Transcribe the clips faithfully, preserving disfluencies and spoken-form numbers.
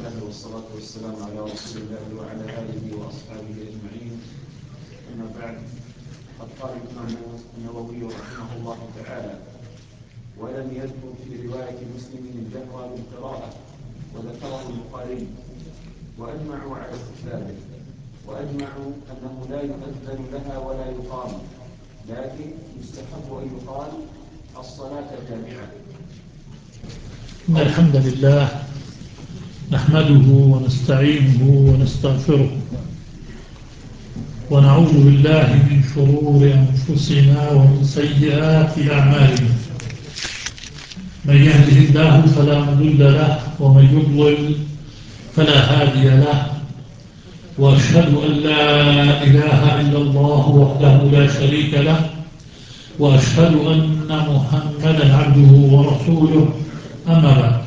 الله والصلاة والسلام على رسول الله وعلى آله وأصحابه أجمعين. أما بعد، قد قال الإمام النووي رحمه الله تعالى: ولم يذكر في رواية مسلم الجهر بالقراءة، وذكره البخاري، وأجمعوا على استحبابه، وأجمعوا أنه لا يؤذن لها ولا يقام، لكن يستحب أن يقال الصلاة جامعة. إن الحمد لله نحمده ونستعينه ونستغفره، ونعوذ بالله من شرور أنفسنا ومن سيئات أعمالنا. من يهده الله فلا مضل له، ومن يضلل فلا هادي له، وأشهد أن لا إله إلا الله وحده لا شريك له، وأشهد أن محمدا عبده ورسوله. أما بعد،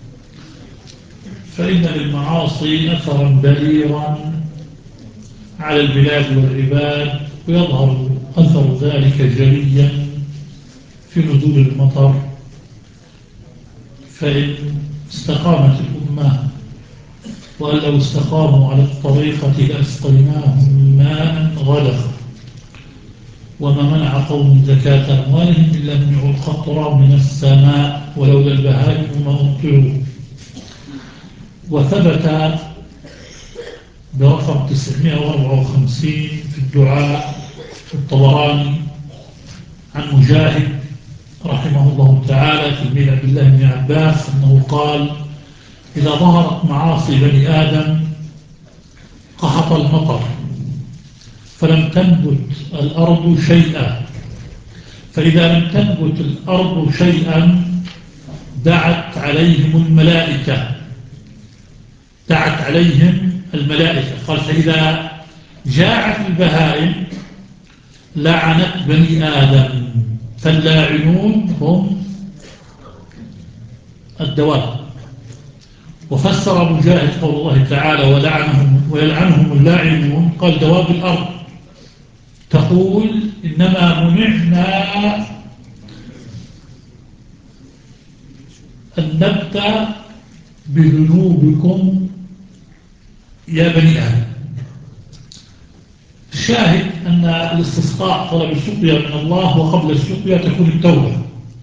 فإن للمعاصي أثرا بليغا على البلاد والعباد، ويظهر أثر ذلك جليا في نزول المطر. فإن استقامت الأمة، وأن لو استقاموا على الطريقة لأسقيناهم ماء غدقا، وما منع قوم زكاة أموالهم إلا منعوا القطر من السماء ولولا البهائم ما أمطروا. وثبت برقم تسعمائة وأربعة وخمسين في الدعاء في الطبراني عن مجاهد رحمه الله تعالى تلميذ عبد الله بن عباس أنه قال: إذا ظهرت معاصي بني آدم قحط المطر، فلم تنبت الأرض شيئا، فإذا لم تنبت الأرض شيئا دعت عليهم الملائكة دعت عليهم الملائكة قال: فإذا جاعت البهائم لعنت بني آدم، فاللاعنون هم الدواب. وفسر مجاهد قول الله تعالى: ولعنهم ويلعنهم اللاعنون، قال: دواب الأرض تقول: إنما منعنا النبت بذنوبكم يا بني آدم. الشاهد أن الاستسقاء طلب السقيا من الله، وقبل السقيا تكون التوبة.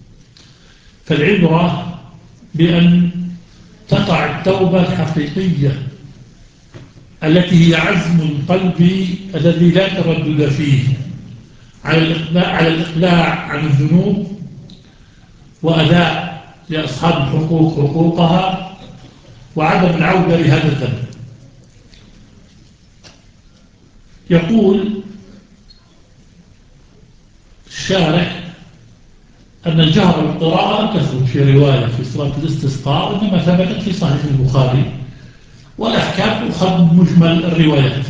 فالعبرة بأن تقع التوبة الحقيقية التي هي عزم القلب الذي لا تردد فيه على الإقلاع, على الإقلاع عن الذنوب، وأداء لأصحاب الحقوق حقوقها، وعدم العودة لهذا الذنب. يقول الشارح أن الجهر بالقراءة لم تثبت في رواية في صلاة الاستسقاء، وإنما ثبتت في صحيح البخاري، والأحكام تؤخذ من مجمل الروايات.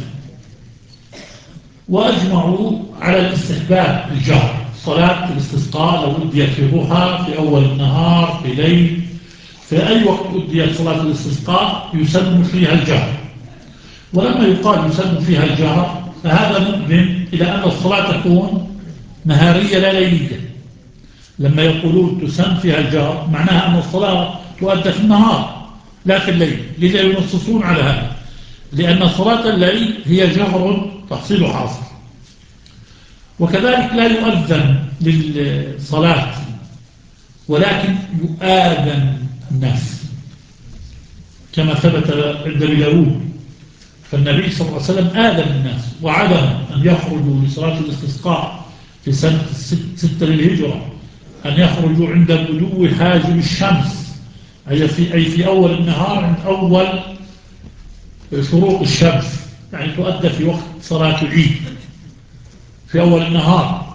وأجمعوا على الاستحباب الجهر. صلاة الاستسقاء لو أديت في ضحى، في أول النهار، في ليل، في أي وقت أديت صلاة الاستسقاء يسن فيها الجهر. ولما يقال يسن فيها الجهر فهذا مؤذن إلى أن الصلاة تكون نهارية لا ليلية. لما يقولون تسن فيها الجهر معناها أن الصلاة تؤدى في النهار لا في الليل، لذا ينصصون على هذا، لأن صلاة الليل هي جهر تحصيل حاصل. وكذلك لا يؤذن للصلاة، ولكن يؤذن الناس كما ثبت عند أبي داود. فالنبي صلى الله عليه وسلم آذن الناس وعدهم أن يخرجوا لصلاة الاستسقاء في سنة ستة للهجرة، أن يخرجوا عند بدو حاجب الشمس، أي في, أي في أول النهار عند أول شروق الشمس، يعني تؤدى في وقت صلاة العيد في أول النهار.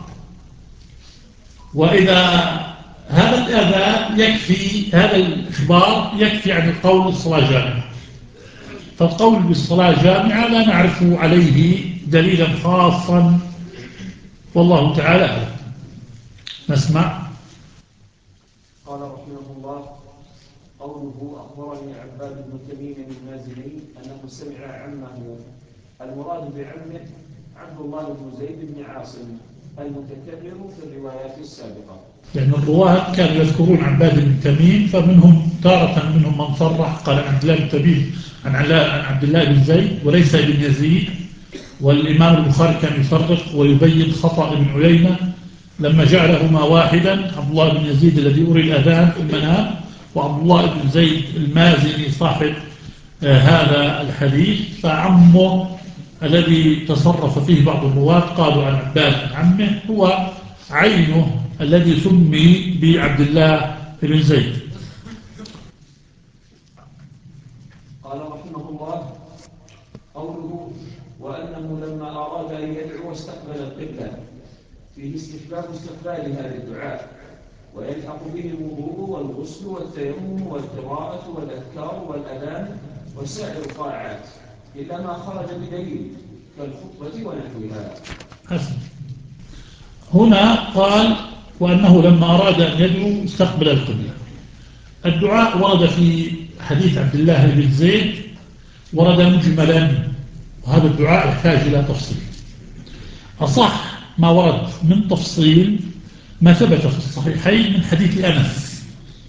وإذا هذا الأذان يكفي، هذا الإخبار يكفي عن القول بالصلاة جامعة. فالقول بالصلاة جامعة لا نعرف عليه دليلا خاصا، والله تعالى نسمع. قال رحمه الله: قوله أخبرني عباد بن تميم المازني أنه سمع عمه، المراد بعمه عبد الله بن زيد بن عاصم المتكرر في الروايات السابقة. لأن الرواة كانوا يذكرون عباد بن تميم، فمنهم تارة منهم من صرح قال عن عبد الله بن تميم عن عبد الله بن زيد وليس بن يزيد. والإمام البخاري كان يفرق ويبين خطأ ابن عيينة لما جعلهما واحدا، عبد الله بن يزيد الذي يري الأذان في المنام، وعبد الله بن زيد المازني صاحب آه هذا الحديث. فعمه الذي تصرف فيه بعض الرواة قالوا عن عباد بن عمه هو عينه الذي سمي بعبد الله بن زيد. قال رحمه الله: قوله وأنه لما أراد أن يدعو واستقبل القبلة فيه استحباب استقبالها للدعاء، ويلحق به الوضوء والغسل والتيمم والقراءة والأذكار والأذان وسائر الطاعات إلا ما خرج بدليل كالخطبة ونحوها. حسن. هنا قال وأنه لما أراد أن يدعو استقبل القبلة. الدعاء ورد في حديث عبد الله بن زيد ورد مجملا، وهذا الدعاء يحتاج إلى تفصيل. أصح ما ورد من تفصيل ما ثبت في الصحيحين من حديث أنس،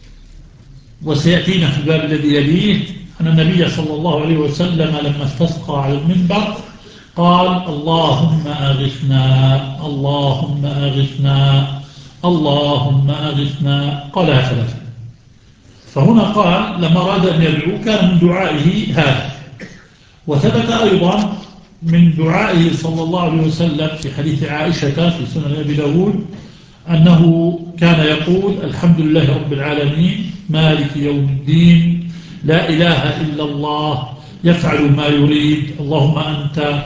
وسيأتينا في الباب الذي يليه أن النبي صلى الله عليه وسلم لما استسقى على المنبر قال: اللهم أغثنا اللهم أغثنا اللهم أغثنا، قالها ثلاثة. فهنا قال لما أراد أن يدعو كان من دعائه هذا. وثبت أيضا من دعائه صلى الله عليه وسلم في حديث عائشة في سنن أبي داود أنه كان يقول: الحمد لله رب العالمين مالك يوم الدين لا إله إلا الله يفعل ما يريد اللهم أنت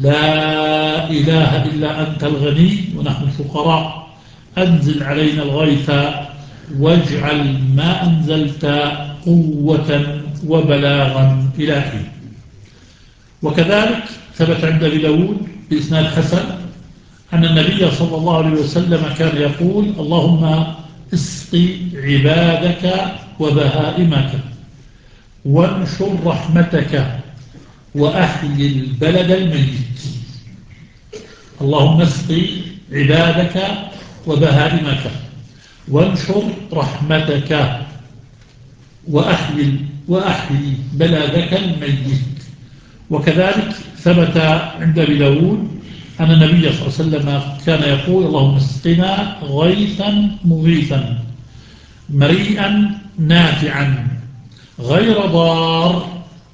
لا إله إلا أنت الغني ونحن الفقراء أنزل علينا الغيث واجعل ما أنزلت قوة وبلاغا إلى حين. وكذلك ثبت عند أبي داود بإسناد حسن أن النبي صلى الله عليه وسلم كان يقول: اللهم اسق عبادك وبهائمك وانشر رحمتك وأحيي البلد الميت. اللهم اسق عبادك وبهائمك وانشر رحمتك وأحيي وأحيي بلدك الميت. وكذلك ثبت عند أبي داود أن النبي صلى الله عليه وسلم كان يقول: اللهم اسقنا غيثا مغيثا مريئا نافعا غير ضار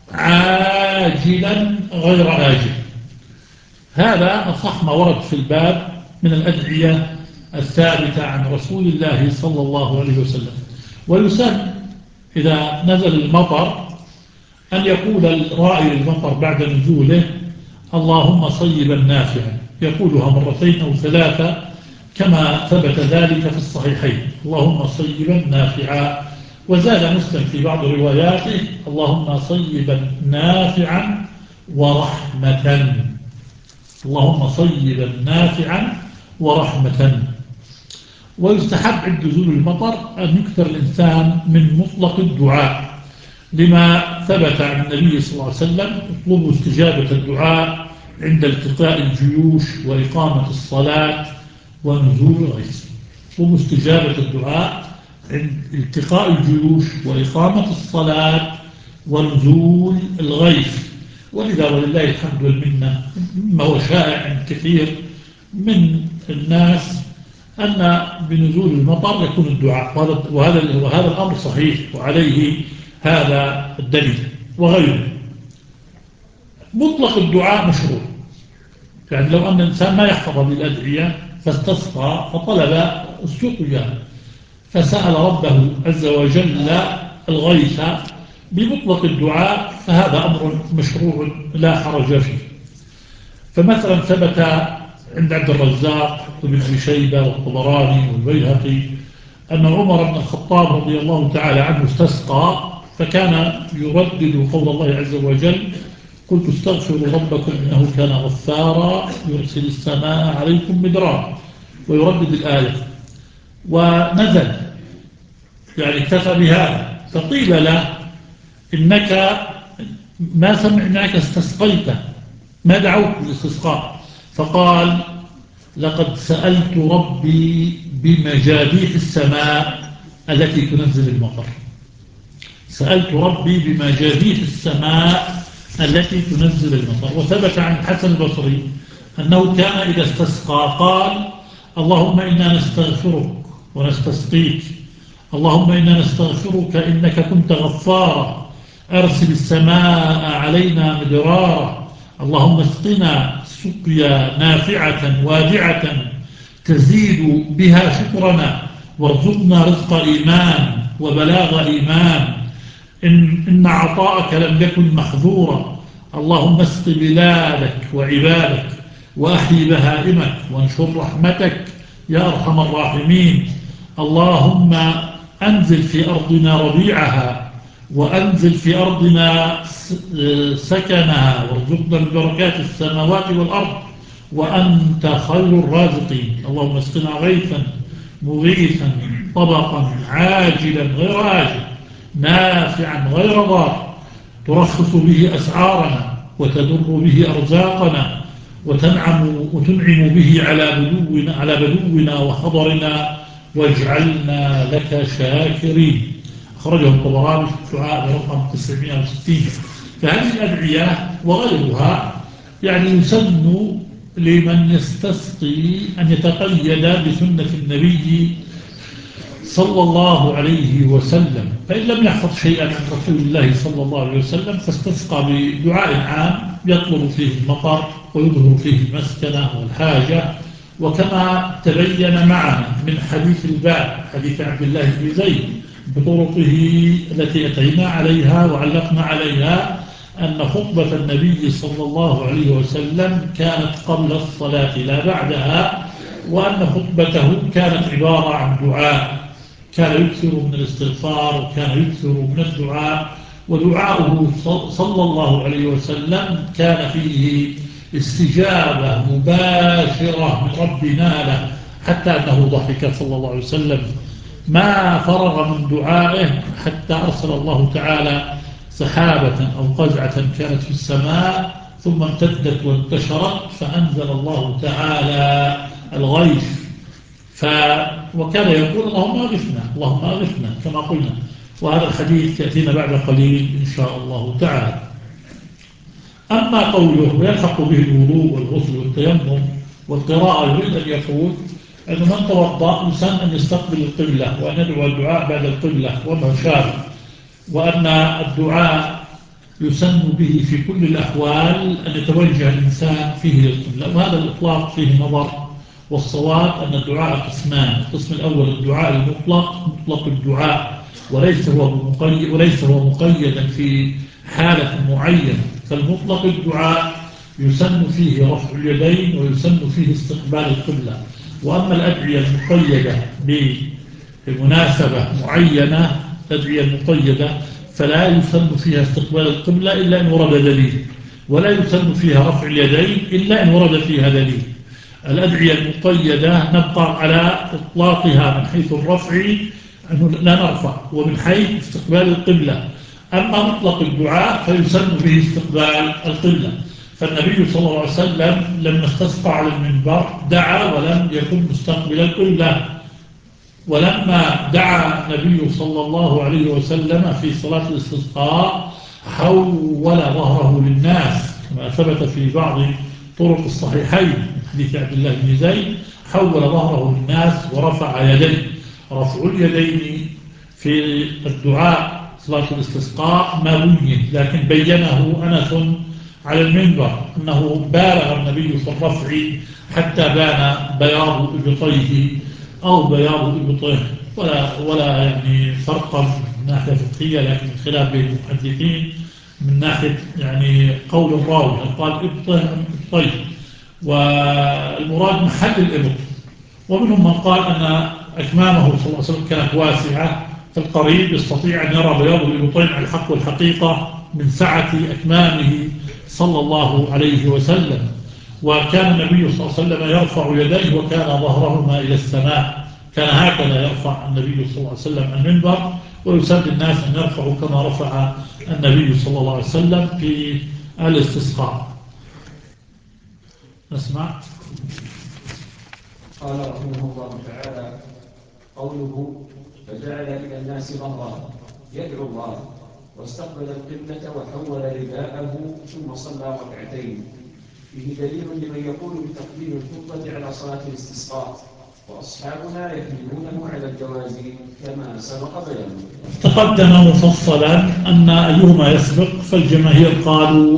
عاجلا غير آجل. هذا أصح ما ورد في الباب من الأدعية الثابتة عن رسول الله صلى الله عليه وسلم. ويسن إذا نزل المطر أن يقول الرائي المطر بعد نزوله: اللهم صيبا نافعا، يقولها مرتين أو ثلاثة كما ثبت ذلك في الصحيحين: اللهم صيبا نافعا. وزاد مسلم في بعض رواياته: اللهم صيبا نافعا ورحمة. اللهم صيبا نافعا ورحمة. ويستحب عند نزول المطر أن يكثر الإنسان من مطلق الدعاء لما ثبت عن النبي صلى الله عليه وسلم: اطلبوا استجابة الدعاء عند التقاء الجيوش وإقامة الصلاة ونزول الغيث. اطلبوا استجابة الدعاء عند التقاء الجيوش وإقامة الصلاة ونزول الغيث. ولذا ولله الحمد والمنة مما هو شائع عند كثير من الناس أن بنزول المطر يكون الدعاء، وهذا وهذا الأمر صحيح وعليه هذا الدليل وغيره. مطلق الدعاء مشروع، يعني لو أن الإنسان ما يحفظ بالأدعية فاستسقى فطلب السقيا فسأل ربه عز وجل الغيث بمطلق الدعاء فهذا أمر مشروع لا حرج فيه. فمثلا ثبت عند عبد الرزاق وابن أبي شيبة والطبراني والبيهقي أن عمر بن الخطاب رضي الله تعالى عنه استسقى فكان يردد قول الله عز وجل: قلت استغفروا ربكم إنه كان غفارا يرسل السماء عليكم مدرارا، ويردد الآية. ونزل يعني اكتفى بهذا، فقيل له: إنك ما سمعناك استسقيت، ما دعوت بالاستسقاء. فقال: لقد سألت ربي بمجاديح السماء التي تنزل المطر. سألت ربي بمجاديح السماء التي تنزل المطر. وثبت عن الحسن البصري أنه كان إذا استسقى قال: اللهم إنا نستغفرك ونستسقيك، اللهم إنا نستغفرك إنك كنت غفارا، أرسل السماء علينا مدرارا، اللهم اسقنا سقيا نافعة وادعة تزيد بها شكرنا، وارزقنا رزق إيمان وبلاغ إيمان، إن, إن عطاءك لم يكن محظورا، اللهم اسق بلادك وعبادك وأحي بهائمك وانشر رحمتك يا أرحم الراحمين، اللهم أنزل في أرضنا ربيعها وأنزل في أرضنا سكنها، وارزقنا ببركات السماوات والأرض وأنت خير الرازقين، اللهم اسقنا غيثا مغيثا طبقا عاجلا غير آجل نافعا غير ضار، ترخص به أسعارنا وتدر به أرزاقنا وتنعم, وتنعم به على بدونا, على بدونا وحضرنا، واجعلنا لك شاكرين. أخرجه الطبراني في الدعاء برقم تسعمائة وستين. فهذه الأدعية وغيرها يعني يسن لمن يستسقي أن يتقيد بسنة النبي صلى الله عليه وسلم، فإن لم يحفظ شيئا عن رسول الله صلى الله عليه وسلم فاستسقى بدعاء عام يطلب فيه المطر ويظهر فيه المسكنة والحاجة، وكما تبين معنا من حديث الباب حديث عبد الله بن زيد بطرقه التي أتينا عليها وعلقنا عليها أن خطبة النبي صلى الله عليه وسلم كانت قبل الصلاة لا بعدها، وأن خطبته كانت عبارة عن دعاء، كان يكثر من الاستغفار وكان يكثر من الدعاء، ودعاؤه صلى الله عليه وسلم كان فيه استجابة مباشرة من ربنا له، حتى أنه ضحك صلى الله عليه وسلم ما فرغ من دعائه حتى أرسل الله تعالى سحابة أو قزعة كانت في السماء ثم امتدت وانتشرت فأنزل الله تعالى الغيث، ف وكان يقول اللهم أغثنا اللهم أغثنا كما قلنا، وهذا الحديث يأتينا بعد قليل إن شاء الله تعالى. أما قوله ويلحق به الوضوء والغسل والتيمم والقراءة، يريد أن يقول أن من توضأ يسن أن يستقبل القبلة وأن يدعو الدعاء بعد القبلة وما شابه، وأن الدعاء يسن به في كل الأحوال أن يتوجه الإنسان فيه للقبلة، وهذا الإطلاق فيه نظر، والصواب أن الدعاء قسمان: القسم الأول الدعاء المطلق مطلق الدعاء وليس هو مقيد وليس هو مقيدا في حالة معينة، فالمطلق الدعاء يسن فيه رفع اليدين ويسن فيه استقبال القبلة، وأما الأدعية المقيدة بمناسبة معينة الأدعية المقيدة فلا يسن فيها استقبال القبلة إلا إن ورد دليل، ولا يسن فيها رفع اليدين إلا إن ورد فيها دليل. الأدعية المقيدة نبقى على إطلاقها من حيث الرفع أنه لا نرفع، ومن حيث استقبال القبلة. أما مطلق الدعاء فيسن به استقبال القبلة، فالنبي صلى الله عليه وسلم لما استسقى على المنبر دعا ولم يكن مستقبل القبلة، ولما دعا النبي صلى الله عليه وسلم في صلاة الاستسقاء حول ظهره للناس كما ثبت في بعض طرق الصحيحين من حديث عبد الله بن زيد، حول ظهره للناس ورفع يديه. رفع اليدين في الدعاء صلاة الاستسقاء ما بين، لكن بينه أنس على المنبر أنه بالغ النبي في الرفع حتى بان بياض إبطيه أو بياض إبطيه، ولا, ولا يعني فرقا من ناحية فقهية، لكن الخلاف بين المحدثين من ناحية يعني قول الراوي قال إبطه أم إبطيه، والمراد محل الإبط. ومنهم من قال أن أكمامه صلى الله عليه وسلم كانت واسعة، فالقريب يستطيع أن يرى بياض الإبطين على الحق والحقيقة من سعة أكمامه صلى الله عليه وسلم. وكان النبي صلى الله عليه وسلم يرفع يديه وكان ظهرهما إلى السماء، كان هكذا يرفع النبي صلى الله عليه وسلم المنبر، ويسد الناس أن يرفعوا كما رفع النبي صلى الله عليه وسلم في الاستسقاء. نسمع. قال رحمه الله تعالى: قوله فجعل إلى الناس ظهرا يدعو الله واستقبل القبلة وحول رداءه ثم صلى ركعتين، فيه دليل لمن يقول بتقديم الخطبة على صلاة الاستسقاء، وأصحابنا يحملونه على الجواز كما سبق بيانه. تقدم مفصلا أن أيهما يسبق، فالجماهير قالوا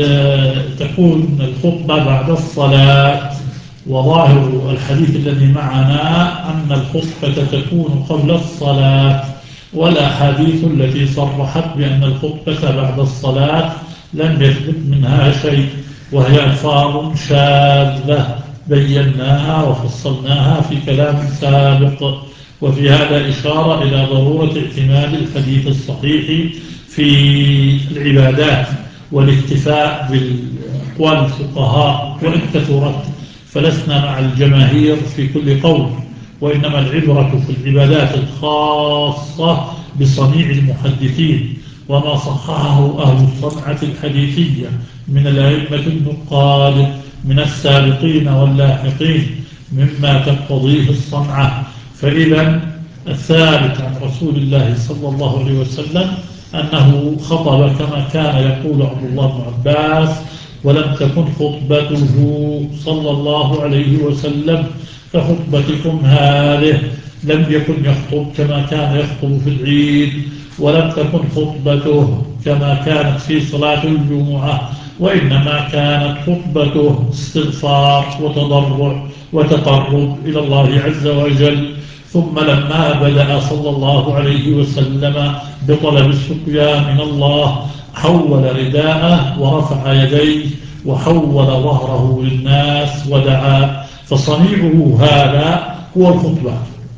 تكون الخطبة بعد الصلاة، وظاهر الحديث الذي معنا أن الخطبة تكون قبل الصلاة، والأحاديث التي صرحت بأن الخطبة بعد الصلاة لم يثبت منها شيء، وهي ألفاظ شاذة بيناها وفصلناها في كلام سابق. وفي هذا إشارة إلى ضرورة اعتماد الحديث الصحيح في العبادات والاكتفاء بالأقوال الفقهاء، وإن كثرت فلسنا مع الجماهير في كل قول، وإنما العبرة في العبادات الخاصة بصنيع المحدثين وما صححه أهل الصنعة الحديثية من الأئمة النقاد من السابقين واللاحقين مما تقتضيه الصنعة. فإذا الثابت عن رسول الله صلى الله عليه وسلم أنه خطب كما كان يقول عبد الله بن عباس: ولم تكن خطبته صلى الله عليه وسلم كخطبتكم هذه. لم يكن يخطب كما كان يخطب في العيد، ولم تكن خطبته كما كانت في صلاة الجمعة، وإنما كانت خطبته استغفار وتضرع وتقرب إلى الله عز وجل. ثم لما بدأ صلى الله عليه وسلم بطلب السقيا من الله حول رداءه ورفع يديه وحول ظهره للناس ودعا. فصنيعه هذا هو الخطبة،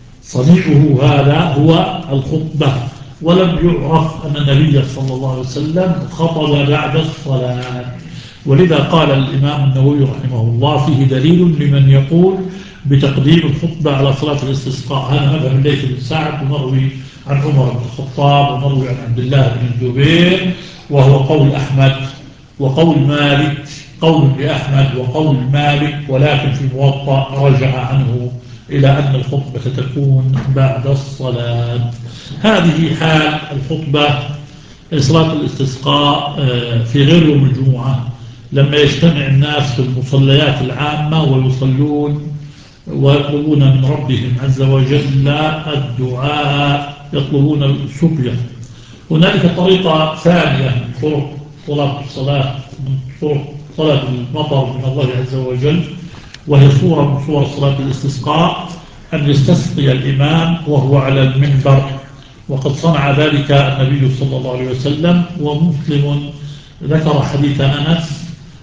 صنيعه هذا هو الخطبة. ولم يعرف أن النبي صلى الله عليه وسلم خطب بعد الصلاة. ولذا قال الإمام النووي رحمه الله: فيه دليل لمن يقول بتقديم الخطبة على صلاة الاستسقاء. هذا مذهب الليث بن سعد، ومروي عن عمر بن الخطاب، ومروي عن عبد الله بن الزبير، وهو قول أحمد وقول مالك، قول لأحمد وقول مالك، ولكن في الموطأ رجع عنه إلى أن الخطبة تكون بعد الصلاة. هذه حال الخطبة صلاة الاستسقاء في غير يوم الجمعة، لما يجتمع الناس في المصليات العامة ويصلون ويطلبون من ربهم عز وجل الدعاء، يطلبون السقيا. هنالك طريقة ثانية من طرق طلب الصلاة، من طرق طلب المطر من الله عز وجل، وهي صورة من صور صلاة الاستسقاء: أن يستسقي الإمام وهو على المنبر، وقد صنع ذلك النبي صلى الله عليه وسلم. ومسلم ذكر حديث أنس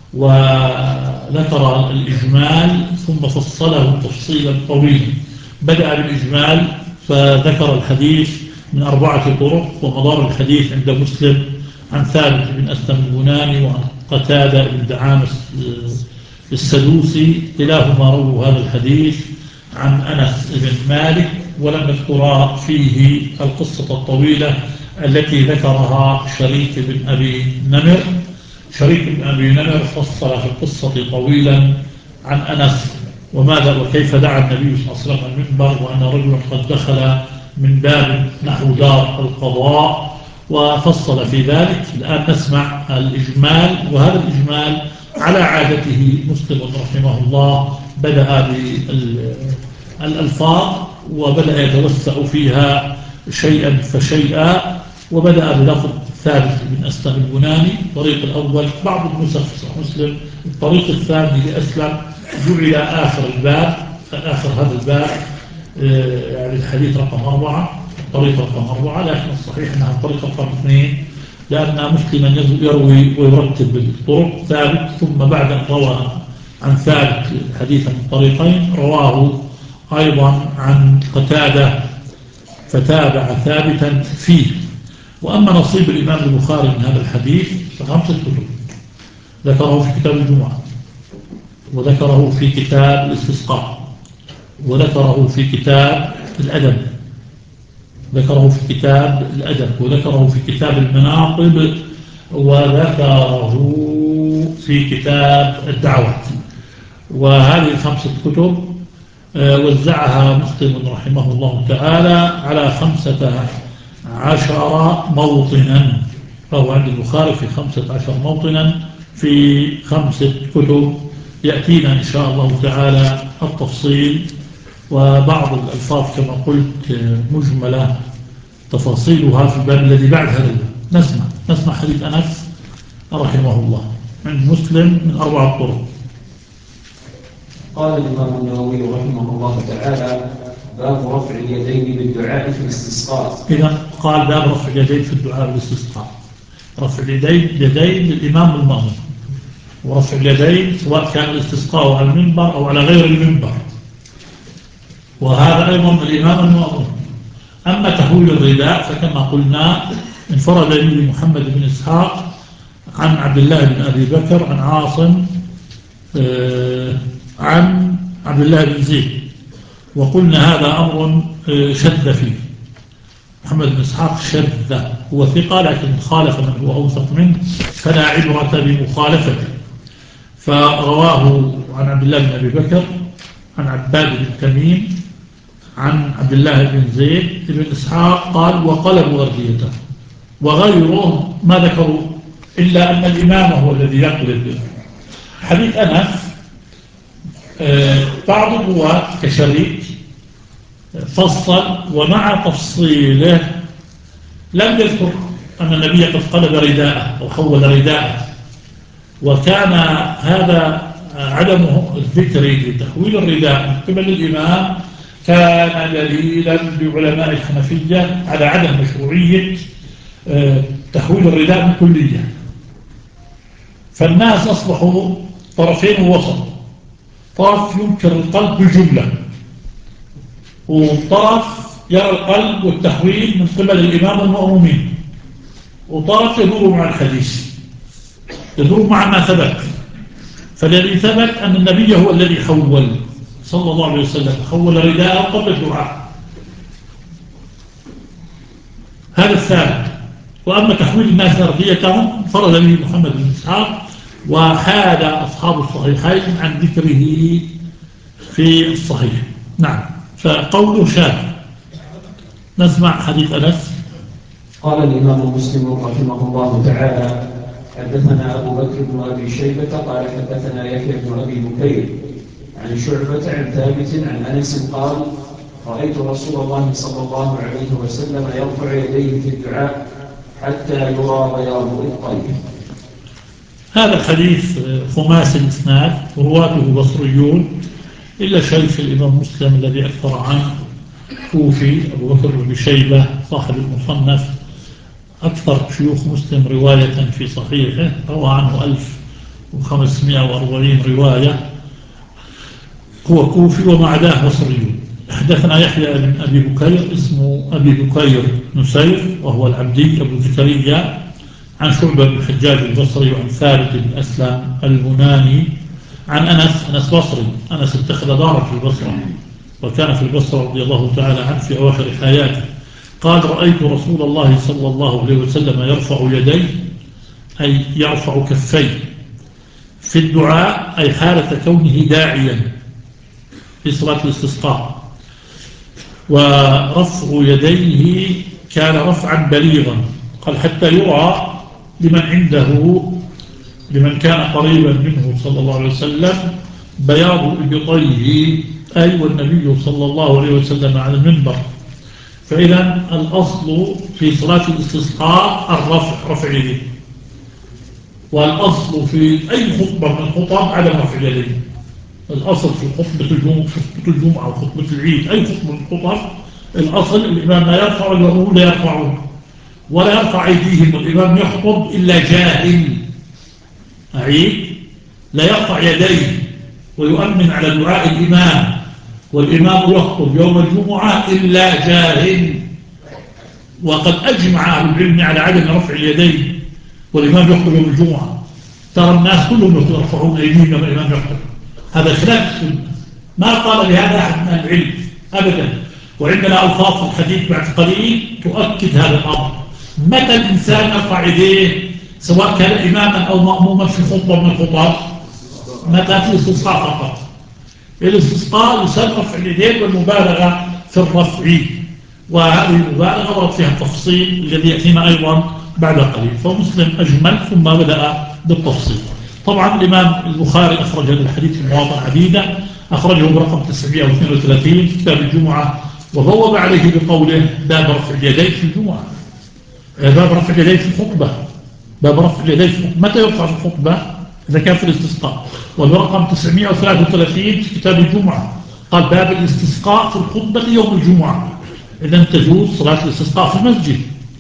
وذكر الإجمال ثم فصله تفصيلا طويلا. بدأ بالإجمال فذكر الحديث من أربعة طرق، ومدار الحديث عند مسلم عن ثابت بن أسلم البناني وعن قتادة بن دعامة السدوسي، كلاهما رووا هذا الحديث عن أنس بن مالك، ولم نذكر فيه القصة الطويلة التي ذكرها شريك بن أبي نمر. شريك بن أبي نمر فصل في القصة طويلا عن أنس وماذا وكيف دعا النبي صلى الله عليه وسلم المنبر، وأن رجلا قد دخل من باب نحو دار القضاء، وفصل في ذلك. الآن نسمع الإجمال، وهذا الإجمال على عادته مسلم رحمه الله بدأ بالألفاظ وبدأ يتوسع فيها شيئا فشيئا، وبدأ بلفظ ثابت بن أسلم البناني الطريق الأول. بعض النسخ في مسلم الطريق الثاني لأسلم جعل آخر الباب، آخر هذا الباب يعني الحديث رقم أربعة، الطريق رقم أربعة، لكن الصحيح أنها الطريق رقم اثنين، لأن مسلما يروي ويرتب الطرق ثابت، ثم بعد أن روى عن ثابت حديثا من طريقين رواه أيضا عن قتادة فتابع ثابتا فيه. وأما نصيب الإمام البخاري من هذا الحديث فخمسة كتب: ذكره في كتاب الجمعة، وذكره في كتاب الاستسقاء، وذكره في كتاب الأدب، ذكره في كتاب الأدب وذكره في كتاب المناقب، وذكره في كتاب الدعوات. وهذه الخمسة كتب وزعها مسلم رحمه الله تعالى على خمسة عشر موطنا، فهو عند البخاري في خمسة عشر موطنا في خمسة كتب. يأتينا إن شاء الله تعالى التفصيل، وبعض الألفاظ كما قلت مجملة تفاصيلها في الباب الذي بعد هذا. نسمع نسمع حديث أنس رحمه الله عند مسلم من أربعة طرق. قال الإمام النووي رحمه الله تعالى: باب رفع اليدين بالدعاء في الاستسقاء. إذا قال باب رفع اليدين في الدعاء والاستسقاء. رفع اليدين يدين للإمام والمأموم، ورفع اليدين سواء كان الاستسقاء على المنبر أو على غير المنبر، وهذا أيضا الإمام والمأموم. أما تهويل الرداء فكما قلنا انفرد به محمد بن إسحاق عن عبد الله بن أبي بكر عن عاصم عن عبد الله بن زيد، وقلنا هذا أمر شد فيه. محمد بن إسحاق شد، هو ثقة لكن خالف من هو أوثق منه، فلا عبرة بمخالفته. فرواه عن عبد الله بن أبي بكر عن عباد بن تميم عن عبد الله بن زيد بن إسحاق قال: وقلبوا أرديته. وغيره ما ذكروا إلا أن الإمام هو الذي يقلب. حديث أنس بعض الرواة كشريك فصل، ومع تفصيله لم يذكر أن النبي قد قلب رداءه أو حول رداءه، وكان هذا عدم الذكر لتحويل الرداء من قبل الإمام كان دليلا لعلماء الحنفية على عدم مشروعية تحويل الرداء بالكلية. فالناس أصبحوا طرفين ووسط، طرف ينكر القلب بالجملة، وطرف يرى القلب والتحويل من قبل الإمام والمأمومين، وطرف يدور مع الحديث، يدور مع ما ثبت. فالذي ثبت أن النبي هو الذي حول صلى الله عليه وسلم، حول رداءه قبل الدعاء، هذا الثابت. وأما تحويل الناس أرضيتهم فرد به محمد بن إسحاق، وحاد أصحاب الصحيحين عن ذكره في الصحيح. نعم، فقوله شاذ. نسمع حديث أنس. قال الإمام مسلم رحمه الله تعالى: حدثنا أبو بكر بن أبي شيبة قال حدثنا يحيى بن أبي بكير عن شعبة عن ثابت عن أنس قال: رأيت رسول الله صلى الله عليه وسلم يرفع يديه في الدعاء حتى يرى بياض إبطيه. هذا الحديث خماسي الإسناد، رواته بصريون إلا شيخ الإمام مسلم الذي أكثر عنه كوفي أبو بكر بن شيبة صاحب المصنف، أكثر شيوخ مسلم رواية في صحيحه، روى عنه ألف وخمسمائة وأربعين رواية، هو كوفي ومعداه بصريون. حدثنا يحيى بن أبي بكير اسمه أبي بكير نسير وهو العبدي أبو زكريا، عن شعبة بن الحجاج البصري وعن ثابت بن أسلم البناني عن أنس. أنس بصري، أنس اتخذ دارا في البصرة وكان في البصرة رضي الله تعالى عنه في أواخر حياته. قال: رأيت رسول الله صلى الله عليه وسلم يرفع يديه، أي يرفع كفيه في الدعاء، أي حالة كونه داعيا في صلاة الاستسقاء. ورفع يديه كان رفعا بليغا، قال حتى يرى لمن عنده، لمن كان قريبا منه صلى الله عليه وسلم، بياض إبطيه، أي والنبي صلى الله عليه وسلم على المنبر. فإذا الأصل في صلاة الاستسقاء الرفع، رفع يديه، والأصل في أي خطبة من الخطب عدم رفع اليدين. الأصل في خطبة الجمعة، خطبة الجمعة وخطبة العيد، أي خطبة من الخطب الأصل الإمام لا يرفع والمأمومون لا يرفعون ولا يرفع أيديهم، والإمام يخطب إلا جاهل. أعيد: لا يرفع يديه ويؤمن على دعاء الإمام والإمام يخطب يوم الجمعة إلا جاهل. وقد أجمع أهل العلم على عدم رفع اليدين والإمام يخطب يوم الجمعة. ترى الناس كلهم يرفعون أيديهم لما الإمام يخطب، هذا خلاف السنة، ما قال بهذا أحد من العلم أبدا. وعندنا ألفاظ في الحديث بعد قليل تؤكد هذا الأمر. متى الإنسان يرفع يديه سواء كان إماما أو مأموما في خطبة من الخطب؟ متى في الاستسقاء فقط. الاستسقاء يسمى رفع اليدين والمبالغة في الرفع، وهذه المبالغة ورد فيها التفصيل الذي يأتينا أيضا بعد قليل. فمسلم أجمل ثم بدأ بالتفصيل. طبعا الإمام البخاري أخرج هذا الحديث في مواطن عديدة، أخرجه برقم تسعمائة واثنين وثلاثين في كتاب الجمعة، وبوب عليه بقوله باب رفع اليدين في الجمعة، باب رفع اليدين في الخطبة، باب رفع اليدين في الخطبة. متى يرفع في الخطبة؟ إذا كان في الاستسقاء. والرقم تسعمائة وثلاثة وثلاثين في كتاب الجمعة قال باب الاستسقاء في الخطبة يوم الجمعة. إذن تجوز صلاة الاستسقاء في المسجد،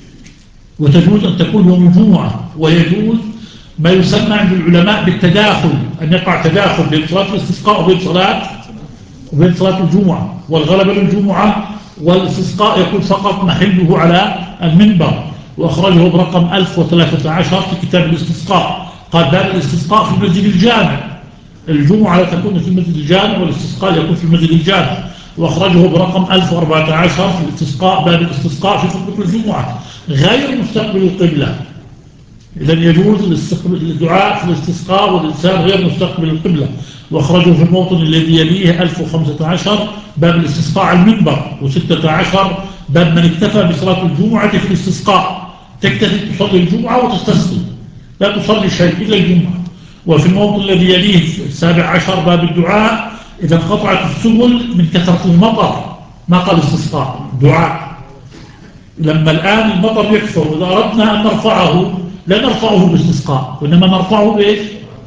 وتجوز أن تكون يوم الجمعة، ويجوز ما يسمى عند العلماء بالتداخل، أن يقع تداخل بين صلاة الاستسقاء وبين صلاة وبين صلاة الجمعة. والغلبة للجمعة والاستسقاء يكون فقط محله على المنبر. وأخرجه برقم ألف وثلاثة عشر في كتاب الاستسقاء قال باب الاستسقاء في المسجد الجامع. الجمعة لا تكون في المسجد الجامع والاستسقاء يكون في المسجد الجامع. وأخرجه برقم ألف وأربعة عشر في الاستسقاء باب الاستسقاء في خطبة الجمعة غير مستقبل القبلة. إذن يجوز الدعاء في الاستسقاء والإنسان غير مستقبل القبلة. وأخرجه في الموطن الذي يليه ألف وخمسة عشر باب الاستسقاء على المنبر، وستة عشر باب من اكتفى بصلاة الجمعة في الاستسقاء، تكتفي تصلي الجمعة وتستسقي، لا تصلي شيء إلا الجمعة. وفي الموطن الذي يليه السابع عشر باب الدعاء إذا انقطعت السبل من كثرة المطر، ما قال استسقاء، دعاء. لما الآن المطر يكثر وإذا أردنا أن نرفعه لا نرفعه بالاستسقاء، وإنما نرفعه بإيش؟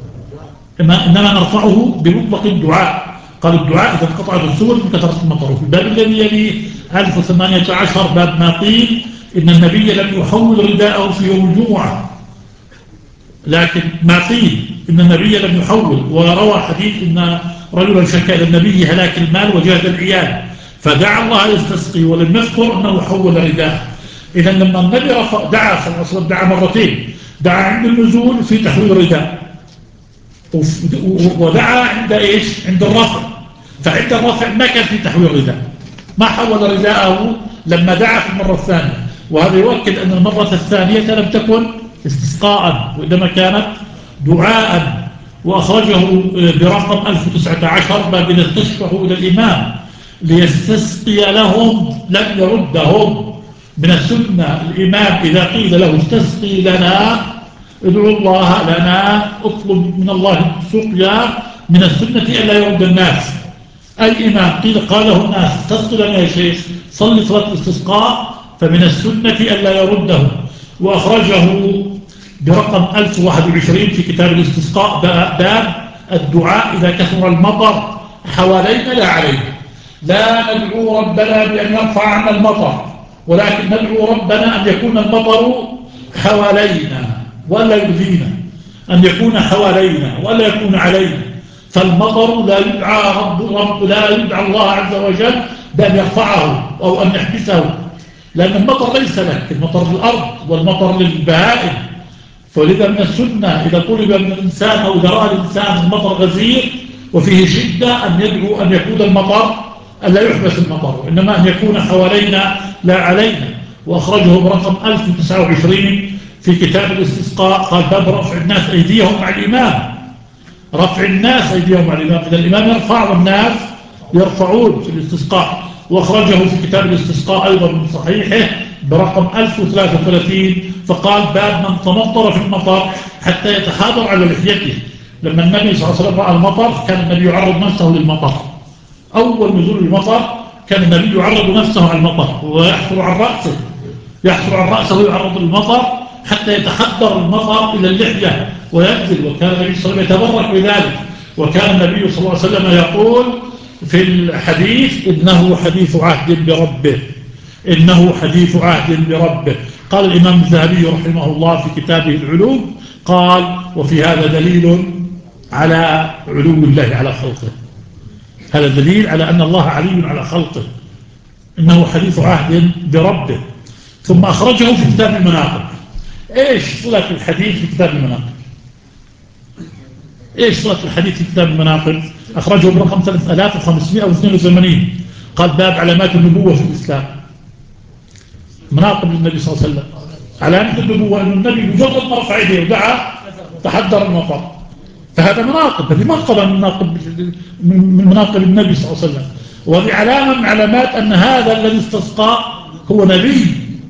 إنما نرفعه بمطلق الدعاء. قال الدعاء إذا انقطعت السبل من كثرة المطر. في الباب الذي يليه ألف وثمانية عشر باب ما قيل إن النبي لم يحول رداءه في يوم الجمعة، لكن ما قيل إن النبي لم يحول. وروى حديث إن رجلا شكى إلى النبي هلاك المال وجهد العيال فدعا الله يستسقي ودعا يذكر أنه حول رداءه. إذا لما النبي دعا صلى الله عليه وسلم دعا مرتين، دعا عند النزول في تحويل الرداء، ودعا عند إيش؟ عند الرفع. فعند الرفع ما كان في تحويل الرداء، ما حول رداءه لما دعا في المرة الثانية. وهذا يؤكد أن المرة الثانية لم تكن استسقاء وإنما كانت دعاء. وأخرجه برقم ألف وتسعة عشر باب إذا استشفعوا إلى الإمام ليستسقي لهم لم يردهم. من السنة الإمام إذا قيل له استسقي لنا ادعو الله لنا اطلب من الله السقيا، من السنة ألا يرد الناس. الإمام قيل قال له الناس استسقي لنا يا شيخ صلي صلاة الاستسقاء، فمن السنة ألا يرده. وأخرجه برقم ألف وواحد وعشرين في كتاب الاستسقاء باب الدعاء إذا كثر المطر حوالينا لا علينا. لا ندعو ربنا بأن يرفع عنا المطر، ولكن ندعو ربنا أن يكون المطر حوالينا ولا يؤذينا، أن يكون حوالينا ولا يكون علينا. فالمطر لا يدعى رب, رب لا يدعى الله عز وجل بأن يرفعه أو أن يحبسه، لأن المطر ليس لك، المطر للأرض والمطر للبهائم. فلذا من السنة إذا طلب من الإنسان أو إذا رأى الإنسان المطر غزير وفيه شدة أن يدعو أن يكون المطر ألا يحبس المطر، إنما أن يكون حوالينا لا علينا. وأخرجه برقم ألف وتسعة وعشرين في كتاب الاستسقاء قال باب رفع الناس أيديهم مع الإمام، رفع الناس أيديهم مع الإمام، إذا الإمام يرفع والناس يرفعون في الاستسقاء. وأخرجه في كتاب الاستسقاء أيضا من صحيحه برقم ألف وثلاثة وثلاثين فقال باب من تمطر في المطر حتى يتحاضر على لحيته. لما النبي صلى الله عليه وسلم رأى المطر كان النبي يعرض نفسه للمطر، أول نزول المطر كان النبي يعرض نفسه على المطر ويحفر عن رأسه، يحفر عن رأسه ويعرض للمطر حتى يتحضر المطر إلى اللحية وينزل. وكان النبي صلى الله عليه وسلم يتبرك بذلك. وكان النبي صلى الله عليه وسلم يقول في الحديث إنه حديث عهد بربه، إنه حديث عهد بربه. قال الإمام الذهبي رحمه الله في كتابه العلوم قال وفي هذا دليل على علو الله على خلقه، هذا دليل على أن الله علي على خلقه، إنه حديث عهد بربه. ثم أخرجه في كتاب المناقب. إيش صلة الحديث في كتاب المناقب؟ إيش صلة الحديث في كتاب المناقب؟ أخرجه برقم ثلاثة آلاف وخمسمائة واثنين وثمانين قال باب علامات النبوة في الإسلام. مناقب للنبي صلى الله عليه وسلم علامة النبوة أن النبي مجرد ما رفع يديه ودعا تحضر المطر، فهذا مناقب، هذه منقبة من مناقب من مناقب النبي صلى الله عليه وسلم، وهذه علامة من علامات أن هذا الذي استسقى هو نبي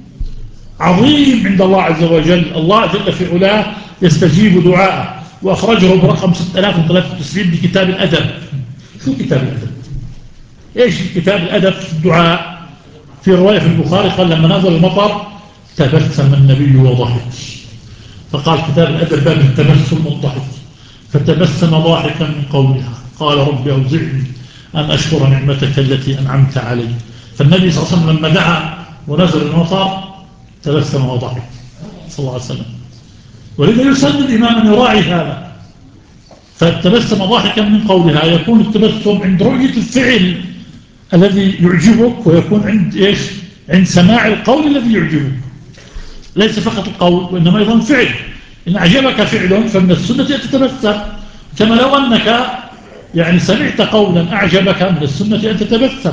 عظيم عند الله عز وجل. الله جل في علاه يستجيب دعاءه، وأخرجه برقم ستة آلاف وثلاثة وتسعين بكتاب الأدب. شو كتاب الأدب؟ إيش كتاب الأدب في الدعاء؟ في رواية في البخاري قال لما نزل المطر تبسم النبي وضحك، فقال كتاب الأدب باب التبسم والضحك، فتبسم ضاحكا من قولها قال رب أوزعني أن أشكر نعمتك التي أنعمت علي. فالنبي صلى الله عليه وسلم لما دعا ونزل المطر تبسم وضحك صلى الله عليه وسلم، ولذا يسن الإمام أن يراعي هذا. فالتبسم ضاحكا من قولها يكون التبسم عند رؤية الفعل الذي يعجبك، ويكون عند إيش؟ عند سماع القول الذي يعجبك، ليس فقط القول وإنما أيضا فعل. إن أعجبك فعل فمن السنة أن تتبسم، كما لو أنك يعني سمعت قولا أعجبك من السنة أن تتبسم.